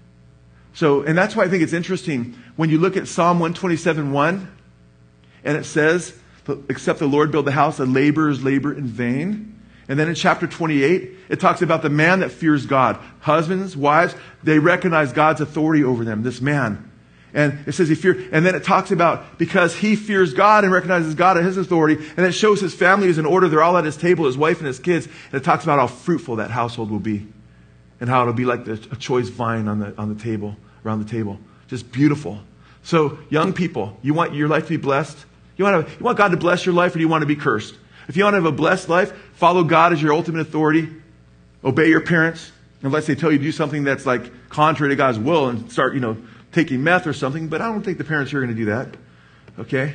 So, and that's why I think it's interesting when you look at Psalm 127:1, and it says, except the Lord build the house, the laborers labor in vain. And then in chapter 28, it talks about the man that fears God. Husbands, wives, they recognize God's authority over them, this man. And it says and then it talks about because he fears God and recognizes God as his authority, and it shows his family is in order. They're all at his table, his wife and his kids. And it talks about how fruitful that household will be. And how it'll be like a choice vine on the table, around the table. Just beautiful. So, young people, you want your life to be blessed? You want God to bless your life, or do you want to be cursed? If you want to have a blessed life, follow God as your ultimate authority. Obey your parents, unless they tell you to do something that's like contrary to God's will and start, taking meth or something. But I don't think the parents are going to do that. Okay?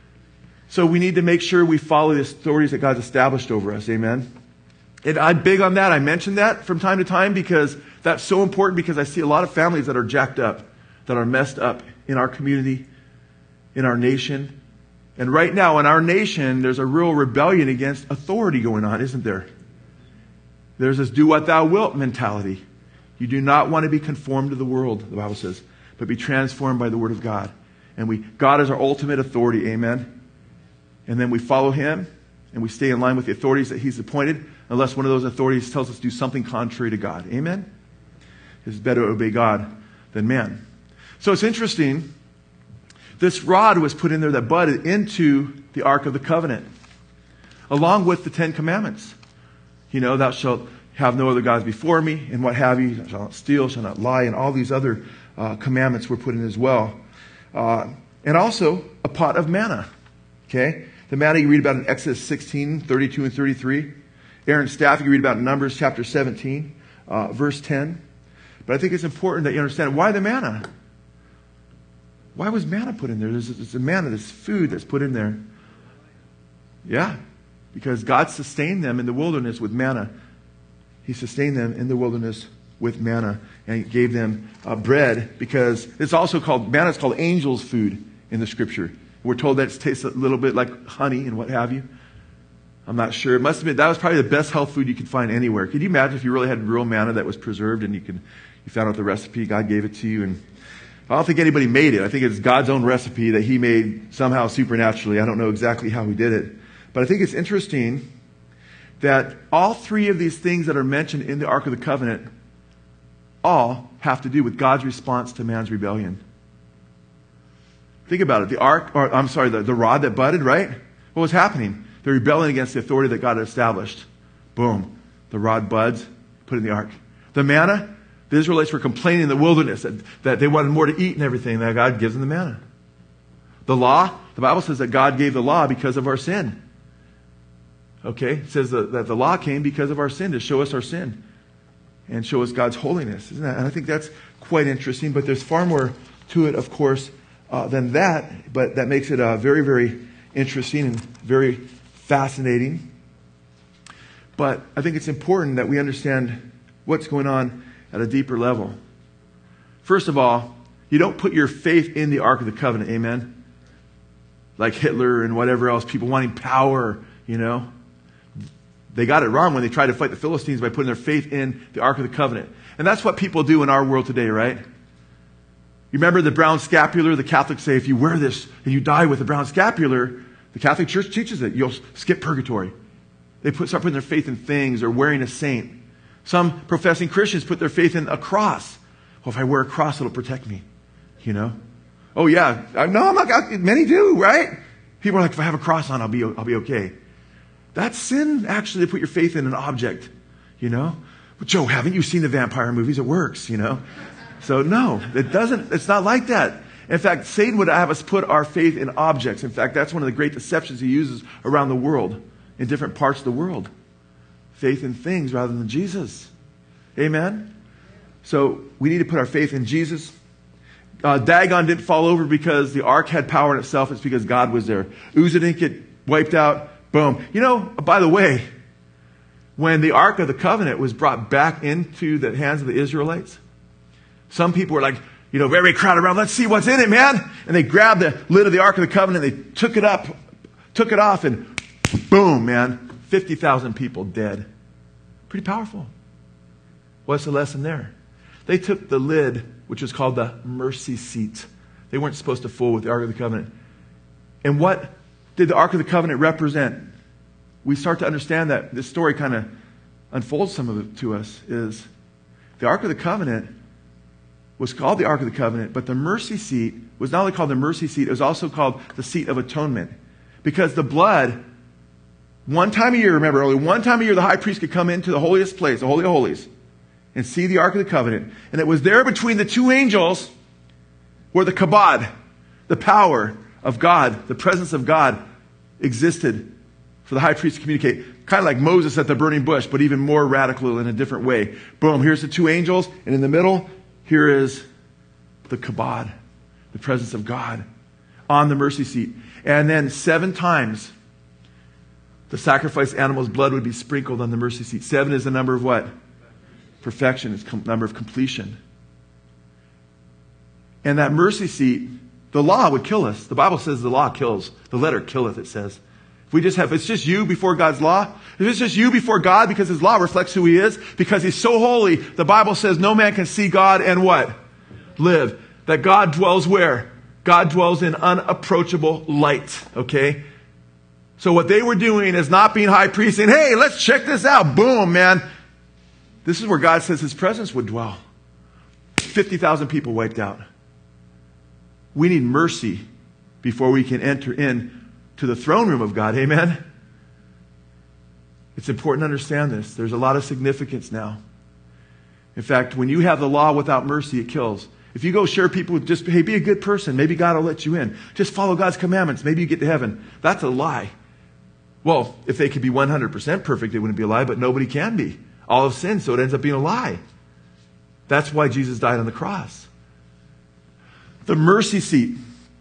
So we need to make sure we follow the authorities that God's established over us. Amen? And I'm big on that. I mention that from time to time because that's so important, because I see a lot of families that are jacked up, that are messed up in our community, in our nation. And right now in our nation, there's a real rebellion against authority going on, isn't there? There's this do what thou wilt mentality. You do not want to be conformed to the world, the Bible says, but be transformed by the word of God. And God is our ultimate authority, amen? And then we follow him, and we stay in line with the authorities that he's appointed, unless one of those authorities tells us to do something contrary to God. Amen? It's better to obey God than man. So it's interesting. This rod was put in there that budded into the Ark of the Covenant, along with the 10 Commandments. Thou shalt have no other gods before me, and what have you. Thou shalt not steal, shalt not lie, and all these other commandments were put in as well. And also a pot of manna. Okay? The manna you read about in Exodus 16, 32 and 33. Aaron's staff, you read about in Numbers chapter 17, verse 10. But I think it's important that you understand, why the manna? Why was manna put in there? There's a manna, this food that's put in there. Yeah, because God sustained them in the wilderness with manna. He sustained them in the wilderness with manna, and he gave them bread, because it's also called, manna is called angel's food in the scripture. We're told that it tastes a little bit like honey and what have you. I'm not sure. It must have been, that was probably the best health food you could find anywhere. Could you imagine if you really had real manna that was preserved and you found out the recipe, God gave it to you? And I don't think anybody made it. I think it's God's own recipe that he made somehow supernaturally. I don't know exactly how he did it. But I think it's interesting that all three of these things that are mentioned in the Ark of the Covenant all have to do with God's response to man's rebellion. Think about it. The rod that budded, right? What was happening? They're rebelling against the authority that God had established. Boom. The rod buds, put in the ark. The manna, the Israelites were complaining in the wilderness that they wanted more to eat and everything. That God gives them the manna. The law, the Bible says that God gave the law because of our sin. Okay? It says that the law came because of our sin, to show us our sin and show us God's holiness. Isn't that? And I think that's quite interesting. But there's far more to it, of course, than that. But that makes it very, very interesting and very fascinating. But I think it's important that we understand what's going on at a deeper level. First of all, you don't put your faith in the Ark of the Covenant, amen? Like Hitler and whatever else, people wanting power, They got it wrong when they tried to fight the Philistines by putting their faith in the Ark of the Covenant. And that's what people do in our world today, right? You remember the brown scapular? The Catholics say if you wear this and you die with a brown scapular, the Catholic Church teaches it, you'll skip purgatory. They start putting their faith in things, or wearing a saint. Some professing Christians put their faith in a cross. Well, if I wear a cross, it'll protect me. Oh yeah, no, I'm not. Many do, right? People are like, if I have a cross on, I'll be okay. That's sin, actually, to put your faith in an object. But Joe, haven't you seen the vampire movies? It works. So no, it doesn't. It's not like that. In fact, Satan would have us put our faith in objects. In fact, that's one of the great deceptions he uses around the world, in different parts of the world. Faith in things rather than Jesus. Amen? So we need to put our faith in Jesus. Dagon didn't fall over because the ark had power in itself. It's because God was there. Uzzah didn't get wiped out. Boom. You know, by the way, when the Ark of the Covenant was brought back into the hands of the Israelites, some people were like, very crowded around. Let's see what's in it, man. And they grabbed the lid of the Ark of the Covenant. They took it off, and boom, man. 50,000 people dead. Pretty powerful. What's the lesson there? They took the lid, which was called the mercy seat. They weren't supposed to fool with the Ark of the Covenant. And what did the Ark of the Covenant represent? We start to understand that this story kind of unfolds some of it to us, is the Ark of the Covenant was called the Ark of the Covenant, but the mercy seat was not only called the mercy seat, it was also called the seat of atonement. Because the blood, one time a year, remember, only one time a year the high priest could come into the holiest place, the Holy of Holies, and see the Ark of the Covenant. And it was there between the two angels where the kabod, the power of God, the presence of God existed for the high priest to communicate. Kind of like Moses at the burning bush, but even more radical in a different way. Boom, here's the two angels, and in the middle, here is the kabod, the presence of God on the mercy seat. And then 7 times the sacrificed animal's blood would be sprinkled on the mercy seat. 7 is the number of what? Perfection. It's the number of completion. And that mercy seat, the law would kill us. The Bible says the law kills. The letter killeth, it says. If it's just you before God's law, if it's just you before God because His law reflects who He is, because He's so holy, the Bible says no man can see God and what? Live. That God dwells where? God dwells in unapproachable light. Okay? So what they were doing is not being high priests saying, hey, let's check this out. Boom, man. This is where God says His presence would dwell. 50,000 people wiped out. We need mercy before we can enter in to the throne room of God. Amen? It's important to understand this. There's a lot of significance now. In fact, when you have the law without mercy, it kills. If you go share people with just, hey, be a good person, maybe God will let you in. Just follow God's commandments, maybe you get to heaven. That's a lie. Well, if they could be 100% perfect, it wouldn't be a lie, but nobody can be. All have sinned, so it ends up being a lie. That's why Jesus died on the cross. The mercy seat.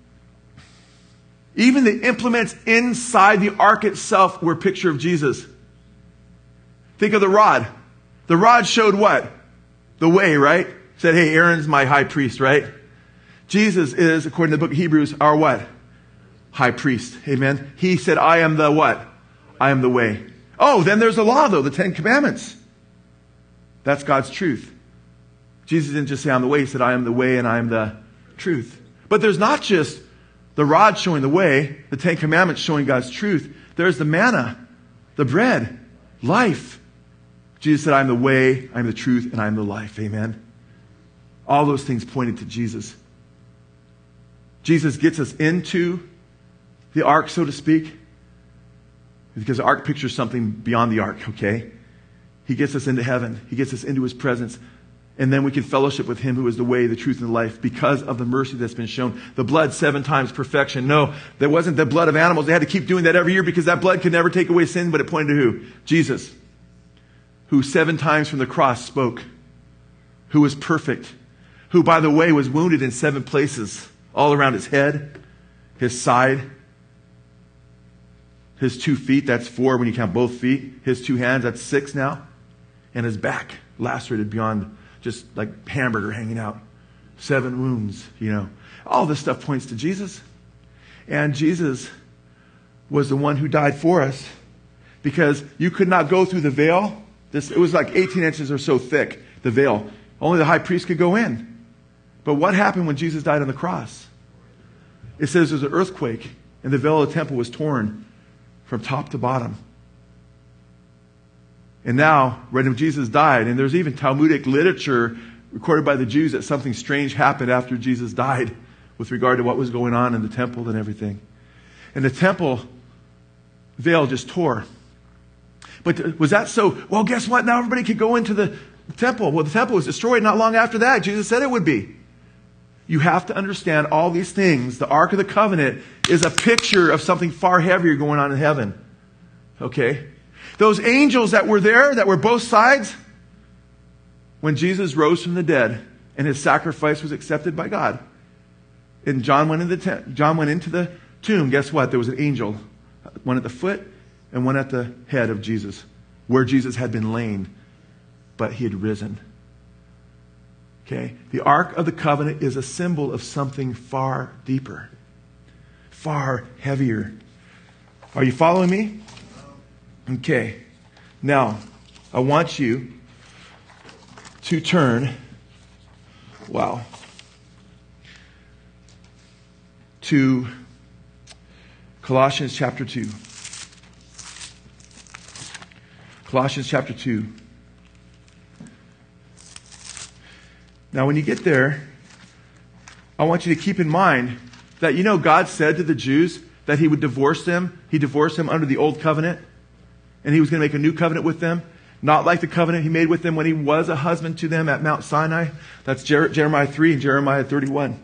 Even the implements inside the ark itself were a picture of Jesus. Think of the rod. The rod showed what? The way, right? Said, hey, Aaron's my high priest, right? Jesus is, according to the book of Hebrews, our what? High priest. Amen. He said, I am the what? I am the way. Oh, then there's the law, though, the 10 Commandments. That's God's truth. Jesus didn't just say, I'm the way. He said, I am the way and I am the truth. But there's not just the rod showing the way, the 10 Commandments showing God's truth. There's the manna, the bread, life. Jesus said, I am the way, I am the truth, and I am the life. Amen. All those things pointed to Jesus. Jesus gets us into the ark, so to speak, because the ark pictures something beyond the ark, okay? He gets us into heaven. He gets us into His presence. And then we can fellowship with Him who is the way, the truth, and the life because of the mercy that's been shown. The blood 7 times perfection. No, that wasn't the blood of animals. They had to keep doing that every year because that blood could never take away sin, but it pointed to who? Jesus, who 7 times from the cross spoke, who was perfect, who, by the way, was wounded in 7 places, all around His head, His side, His 2 feet, that's 4 when you count both feet, His 2 hands, that's 6 now, and His back lacerated beyond just like hamburger hanging out. 7 wounds, All this stuff points to Jesus. And Jesus was the one who died for us because you could not go through the veil. It was like 18 inches or so thick, the veil. Only the high priest could go in. But what happened when Jesus died on the cross? It says there was an earthquake and the veil of the temple was torn from top to bottom. And now, right when Jesus died, and there's even Talmudic literature recorded by the Jews that something strange happened after Jesus died with regard to what was going on in the temple and everything. And the temple veil just tore. But was that so? Well, guess what? Now everybody could go into the temple. Well, the temple was destroyed not long after that. Jesus said it would be. you have to understand all these things. The Ark of the Covenant is a picture of something far heavier going on in heaven. Okay? Those angels that were there, that were both sides, when Jesus rose from the dead and his sacrifice was accepted by God, and John went into the tomb, guess what? There was an angel, one at the foot and one at the head of Jesus, where Jesus had been laid, but he had risen. Okay? The Ark of the Covenant is a symbol of something far deeper, far heavier. Are you following me? Okay. Now, I want you to turn, to Colossians chapter 2. Colossians chapter 2. Now, when you get there, I want you to keep in mind that, God said to the Jews that he would divorce them. He divorced them under the old covenant, and he was going to make a new covenant with them, not like the covenant he made with them when he was a husband to them at Mount Sinai. That's Jeremiah 3 and Jeremiah 31.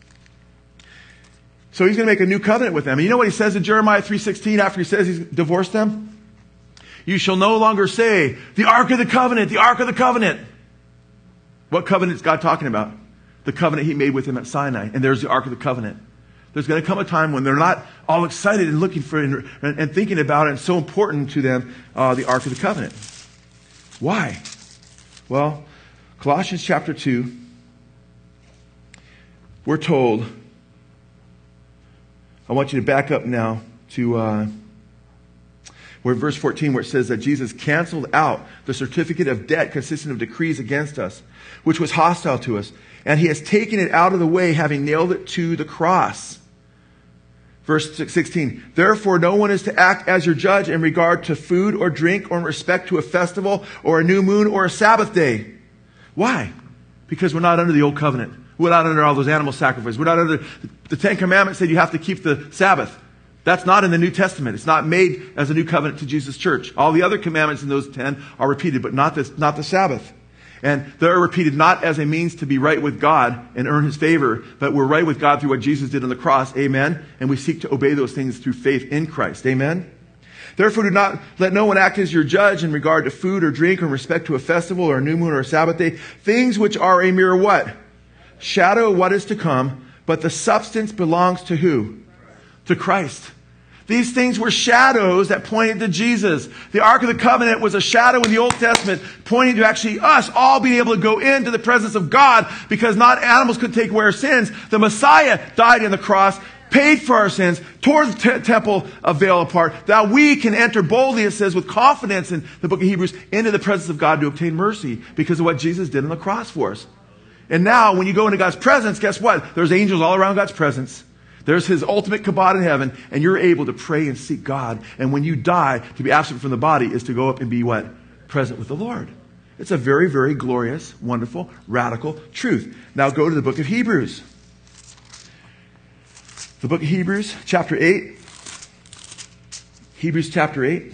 So he's going to make a new covenant with them. And you know what he says in Jeremiah 3:16 after he says he's divorced them? You shall no longer say, the Ark of the Covenant, the Ark of the Covenant. What covenant is God talking about? The covenant he made with them at Sinai. And there's the Ark of the Covenant. There's going to come a time when they're not all excited and looking for it and thinking about it. And so important to them, the Ark of the Covenant. Why? Well, Colossians chapter 2, we're told, I want you to back up now to where verse 14, where it says that Jesus canceled out the certificate of debt consisting of decrees against us, which was hostile to us. And he has taken it out of the way, having nailed it to the cross. Verse 16, therefore no one is to act as your judge in regard to food or drink or in respect to a festival or a new moon or a Sabbath day. Why? Because we're not under the old covenant. We're not under all those animal sacrifices. We're not under the Ten Commandments said you have to keep the Sabbath. That's not in the New Testament. It's not made as a new covenant to Jesus' church. All the other commandments in those 10 are repeated, but not the Sabbath. And they're repeated not as a means to be right with God and earn his favor, but we're right with God through what Jesus did on the cross. Amen. And we seek to obey those things through faith in Christ. Amen. Therefore, do not let no one act as your judge in regard to food or drink or in respect to a festival or a new moon or a Sabbath day. Things which are a mere what? Shadow of what is to come, but the substance belongs to who? To Christ. These things were shadows that pointed to Jesus. The Ark of the Covenant was a shadow in the Old Testament pointing to actually us all being able to go into the presence of God because not animals could take away our sins. The Messiah died on the cross, paid for our sins, tore the temple veil apart, that we can enter boldly, it says, with confidence in the book of Hebrews, into the presence of God to obtain mercy because of what Jesus did on the cross for us. And now, when you go into God's presence, guess what? There's angels all around God's presence. There's his ultimate kabod in heaven, and you're able to pray and seek God. And when you die, to be absent from the body is to go up and be what? Present with the Lord. It's a very, very glorious, wonderful, radical truth. Now go to the book of Hebrews. The book of Hebrews, chapter 8. Hebrews chapter 8.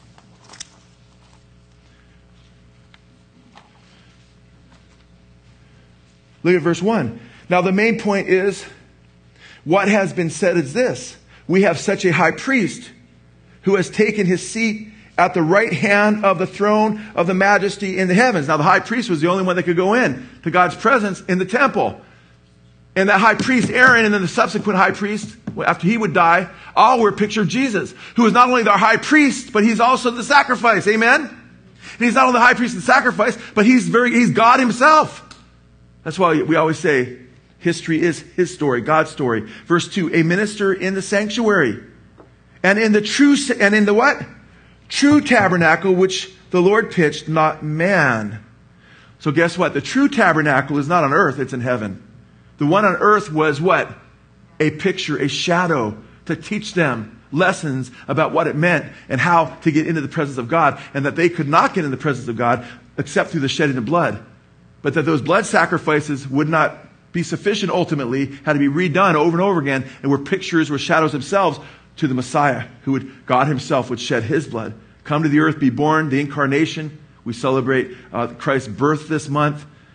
Look at verse 1. Now the main point is, what has been said is this: we have such a high priest who has taken his seat at the right hand of the throne of the majesty in the heavens. Now the high priest was the only one that could go in to God's presence in the temple. And that high priest, Aaron, and then the subsequent high priest, after he would die, all were a picture of Jesus, who is not only the high priest, but he's also the sacrifice. Amen? And he's not only the high priest and sacrifice, but he's God himself. That's why we always say, history is his story, God's story. Verse 2, a minister in the sanctuary and in the what? True tabernacle which the Lord pitched, not man. So guess what? The true tabernacle is not on earth, it's in heaven. The one on earth was what? A picture, a shadow to teach them lessons about what it meant and how to get into the presence of God, and that they could not get in the presence of God except through the shedding of blood. But that those blood sacrifices would not be sufficient ultimately, had to be redone over and over again, and were pictures, were shadows themselves to the Messiah, God himself would shed his blood, come to the earth, be born, the incarnation. We celebrate Christ's birth this month.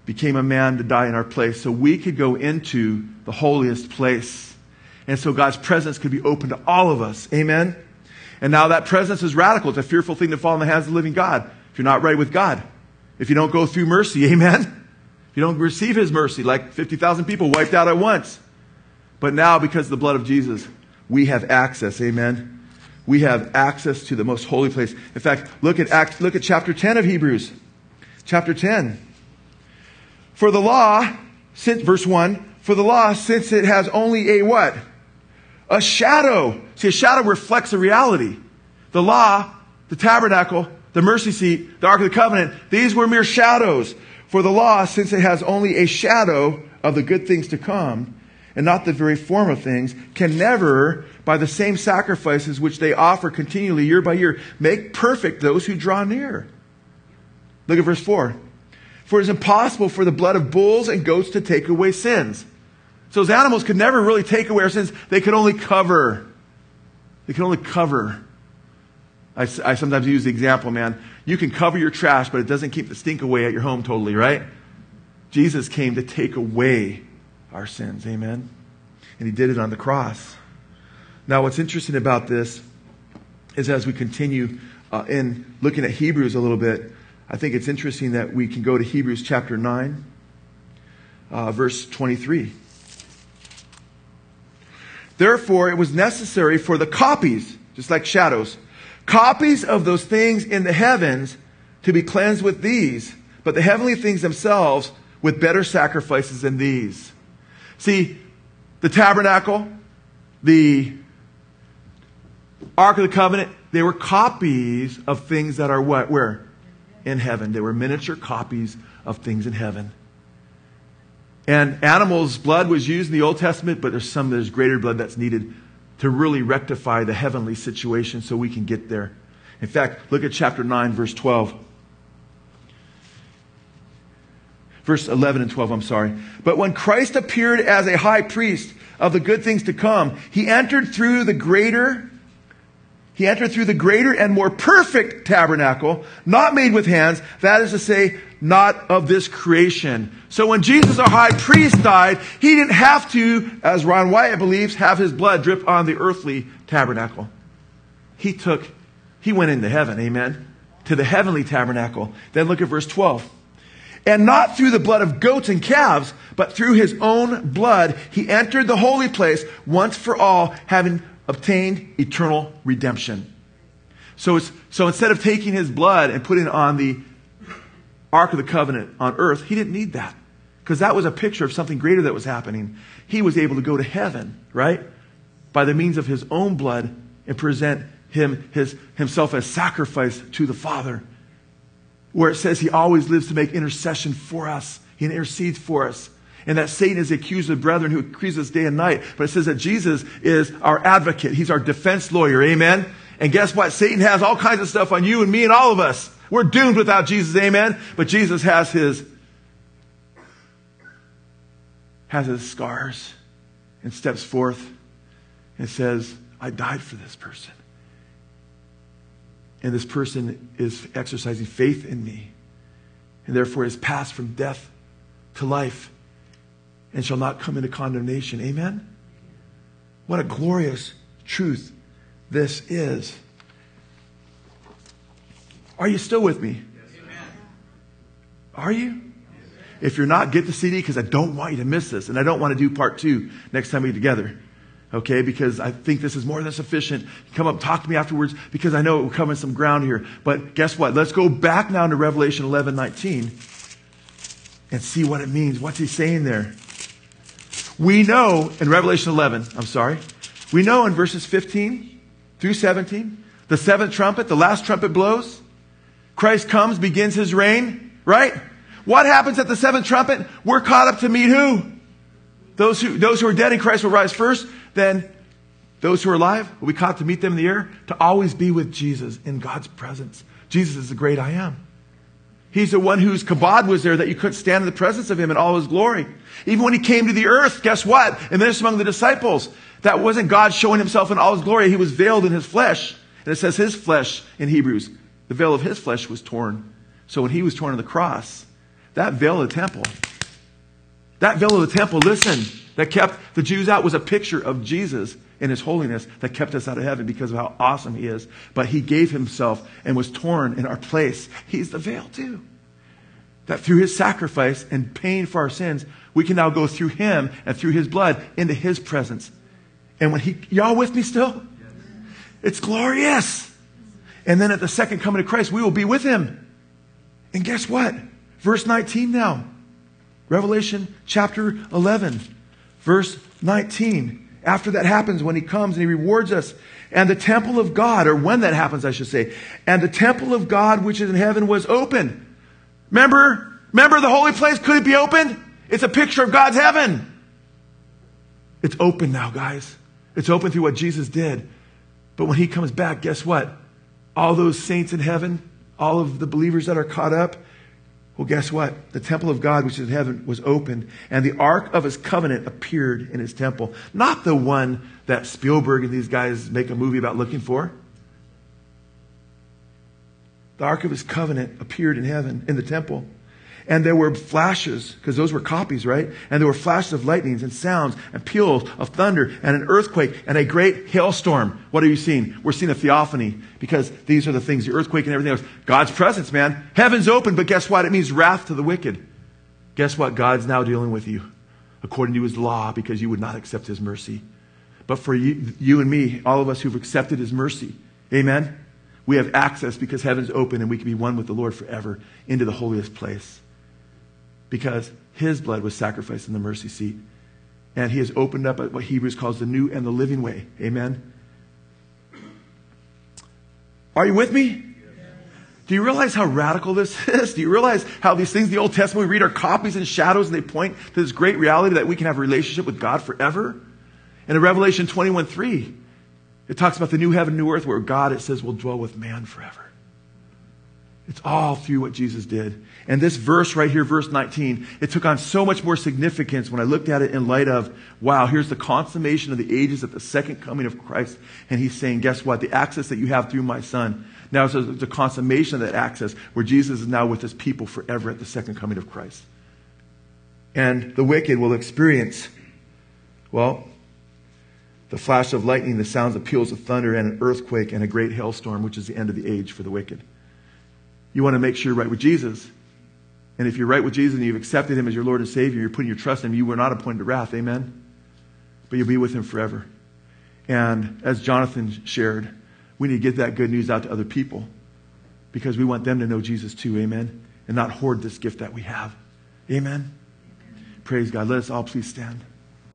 became a man to die in our place so we could go into the holiest place. And so God's presence could be open to all of us. Amen? And now that presence is radical. It's a fearful thing to fall in the hands of the living God if you're not right with God. If you don't go through mercy, amen? If you don't receive His mercy, like 50,000 people wiped out at once. But now, because of the blood of Jesus, we have access, amen? We have access to the most holy place. In fact, look at chapter 10 of Hebrews. Chapter 10. For the law, verse 1, for the law, since it has only a what? A shadow. See, a shadow reflects a reality. The law, the tabernacle, the mercy seat, the Ark of the Covenant, these were mere shadows. For the law, since it has only a shadow of the good things to come, and not the very form of things, can never, by the same sacrifices which they offer continually year by year, make perfect those who draw near. Look at verse 4. For it is impossible for the blood of bulls and goats to take away sins. So those animals could never really take away our sins. They could only cover. They could only cover. I sometimes use the example, man. You can cover your trash, but it doesn't keep the stink away at your home totally, right? Jesus came to take away our sins. Amen? And He did it on the cross. Now, what's interesting about this is as we continue in looking at Hebrews a little bit, I think it's interesting that we can go to Hebrews chapter 9, verse 23. Therefore, it was necessary for the copies, just like shadows, copies of those things in the heavens to be cleansed with these, but the heavenly things themselves with better sacrifices than these. See, the tabernacle, the Ark of the Covenant, they were copies of things that are what? Where? In heaven. They were miniature copies of things in heaven. And animals' blood was used in the Old Testament, but there's greater blood that's needed to really rectify the heavenly situation so we can get there. In fact, look at chapter 9, verse 12. Verse 11 and 12, I'm sorry. But when Christ appeared as a high priest of the good things to come, He entered through the greater and more perfect tabernacle, not made with hands, that is to say, not of this creation. So when Jesus, our high priest, died, He didn't have to, as Ron Wyatt believes, have His blood drip on the earthly tabernacle. He went into heaven, amen, to the heavenly tabernacle. Then look at verse 12. And not through the blood of goats and calves, but through His own blood, He entered the holy place once for all, having obtained eternal redemption. So instead of taking His blood and putting it on the Ark of the Covenant on earth, He didn't need that. Because that was a picture of something greater that was happening. He was able to go to heaven, right? By the means of His own blood and present Himself as sacrifice to the Father. Where it says He always lives to make intercession for us. He intercedes for us. And that Satan is the accuser of brethren who accuses us day and night. But it says that Jesus is our advocate. He's our defense lawyer. Amen? And guess what? Satan has all kinds of stuff on you and me and all of us. We're doomed without Jesus. Amen? But Jesus has his scars and steps forth and says, I died for this person. And this person is exercising faith in me. And therefore is passed from death to life and shall not come into condemnation. Amen? What a glorious truth this is. Are you still with me? Yes. Are you? If you're not, get the CD because I don't want you to miss this. And I don't want to do part 2 next time we get together. Okay? Because I think this is more than sufficient. Come up, talk to me afterwards because I know we're covering some ground here. But guess what? Let's go back now to Revelation 11:19 and see what it means. What's he saying there? We know in Revelation 11, we know in verses 15 through 17, the seventh trumpet, the last trumpet blows. Christ comes, begins His reign, right? What happens at the seventh trumpet? We're caught up to meet who? Those who are dead in Christ will rise first. Then those who are alive will be caught to meet them in the air, to always be with Jesus in God's presence. Jesus is the great I am. He's the one whose kabod was there that you couldn't stand in the presence of Him in all His glory. Even when He came to the earth, guess what? And then among the disciples, that wasn't God showing Himself in all His glory. He was veiled in His flesh. And it says His flesh in Hebrews, the veil of His flesh was torn. So when He was torn on the cross, That veil of the temple, listen, that kept the Jews out was a picture of Jesus in his holiness that kept us out of heaven because of how awesome he is. But he gave himself and was torn in our place. He's the veil too. That through his sacrifice and paying for our sins, we can now go through him and through his blood into his presence. And when y'all with me still? It's glorious. And then at the second coming of Christ, we will be with him. And guess what? Verse 19 now. Revelation chapter 11, verse 19. After that happens, when he comes and he rewards us, and the temple of God, or when that happens, I should say, and the temple of God which is in heaven was open. Remember the holy place? Could it be opened? It's a picture of God's heaven. It's open now, guys. It's open through what Jesus did. But when he comes back, guess what? All those saints in heaven, all of the believers that are caught up, well, guess what? The temple of God, which is in heaven, was opened, and the ark of his covenant appeared in his temple. Not the one that Spielberg and these guys make a movie about looking for. The ark of his covenant appeared in heaven, in the temple. And there were flashes, because those were copies, right? And there were flashes of lightnings and sounds and peals of thunder and an earthquake and a great hailstorm. What are you seeing? We're seeing a theophany, because these are the things, the earthquake and everything else. God's presence, man. Heaven's open, but guess what? It means wrath to the wicked. Guess what? God's now dealing with you according to his law, because you would not accept his mercy. But for you and me, all of us who've accepted his mercy, amen? We have access because heaven's open and we can be one with the Lord forever into the holiest place. Because his blood was sacrificed in the mercy seat. And he has opened up what Hebrews calls the new and the living way. Amen? Are you with me? Do you realize how radical this is? Do you realize how these things in the Old Testament we read are copies and shadows, and they point to this great reality that we can have a relationship with God forever? And in Revelation 21:3, it talks about the new heaven, new earth, where God, it says, will dwell with man forever. It's all through what Jesus did. And this verse right here, verse 19, it took on so much more significance when I looked at it in light of, wow, here's the consummation of the ages at the second coming of Christ. And he's saying, guess what? The access that you have through my son, now it's the consummation of that access where Jesus is now with his people forever at the second coming of Christ. And the wicked will experience, well, the flash of lightning, the sounds of peals of thunder, and an earthquake and a great hailstorm, which is the end of the age for the wicked. You want to make sure you're right with Jesus. And if you're right with Jesus and you've accepted him as your Lord and Savior, you're putting your trust in him, you were not appointed to wrath. Amen? But you'll be with him forever. And as Jonathan shared, we need to get that good news out to other people because we want them to know Jesus too. Amen? And not hoard this gift that we have. Amen? Praise God. Let us all please stand.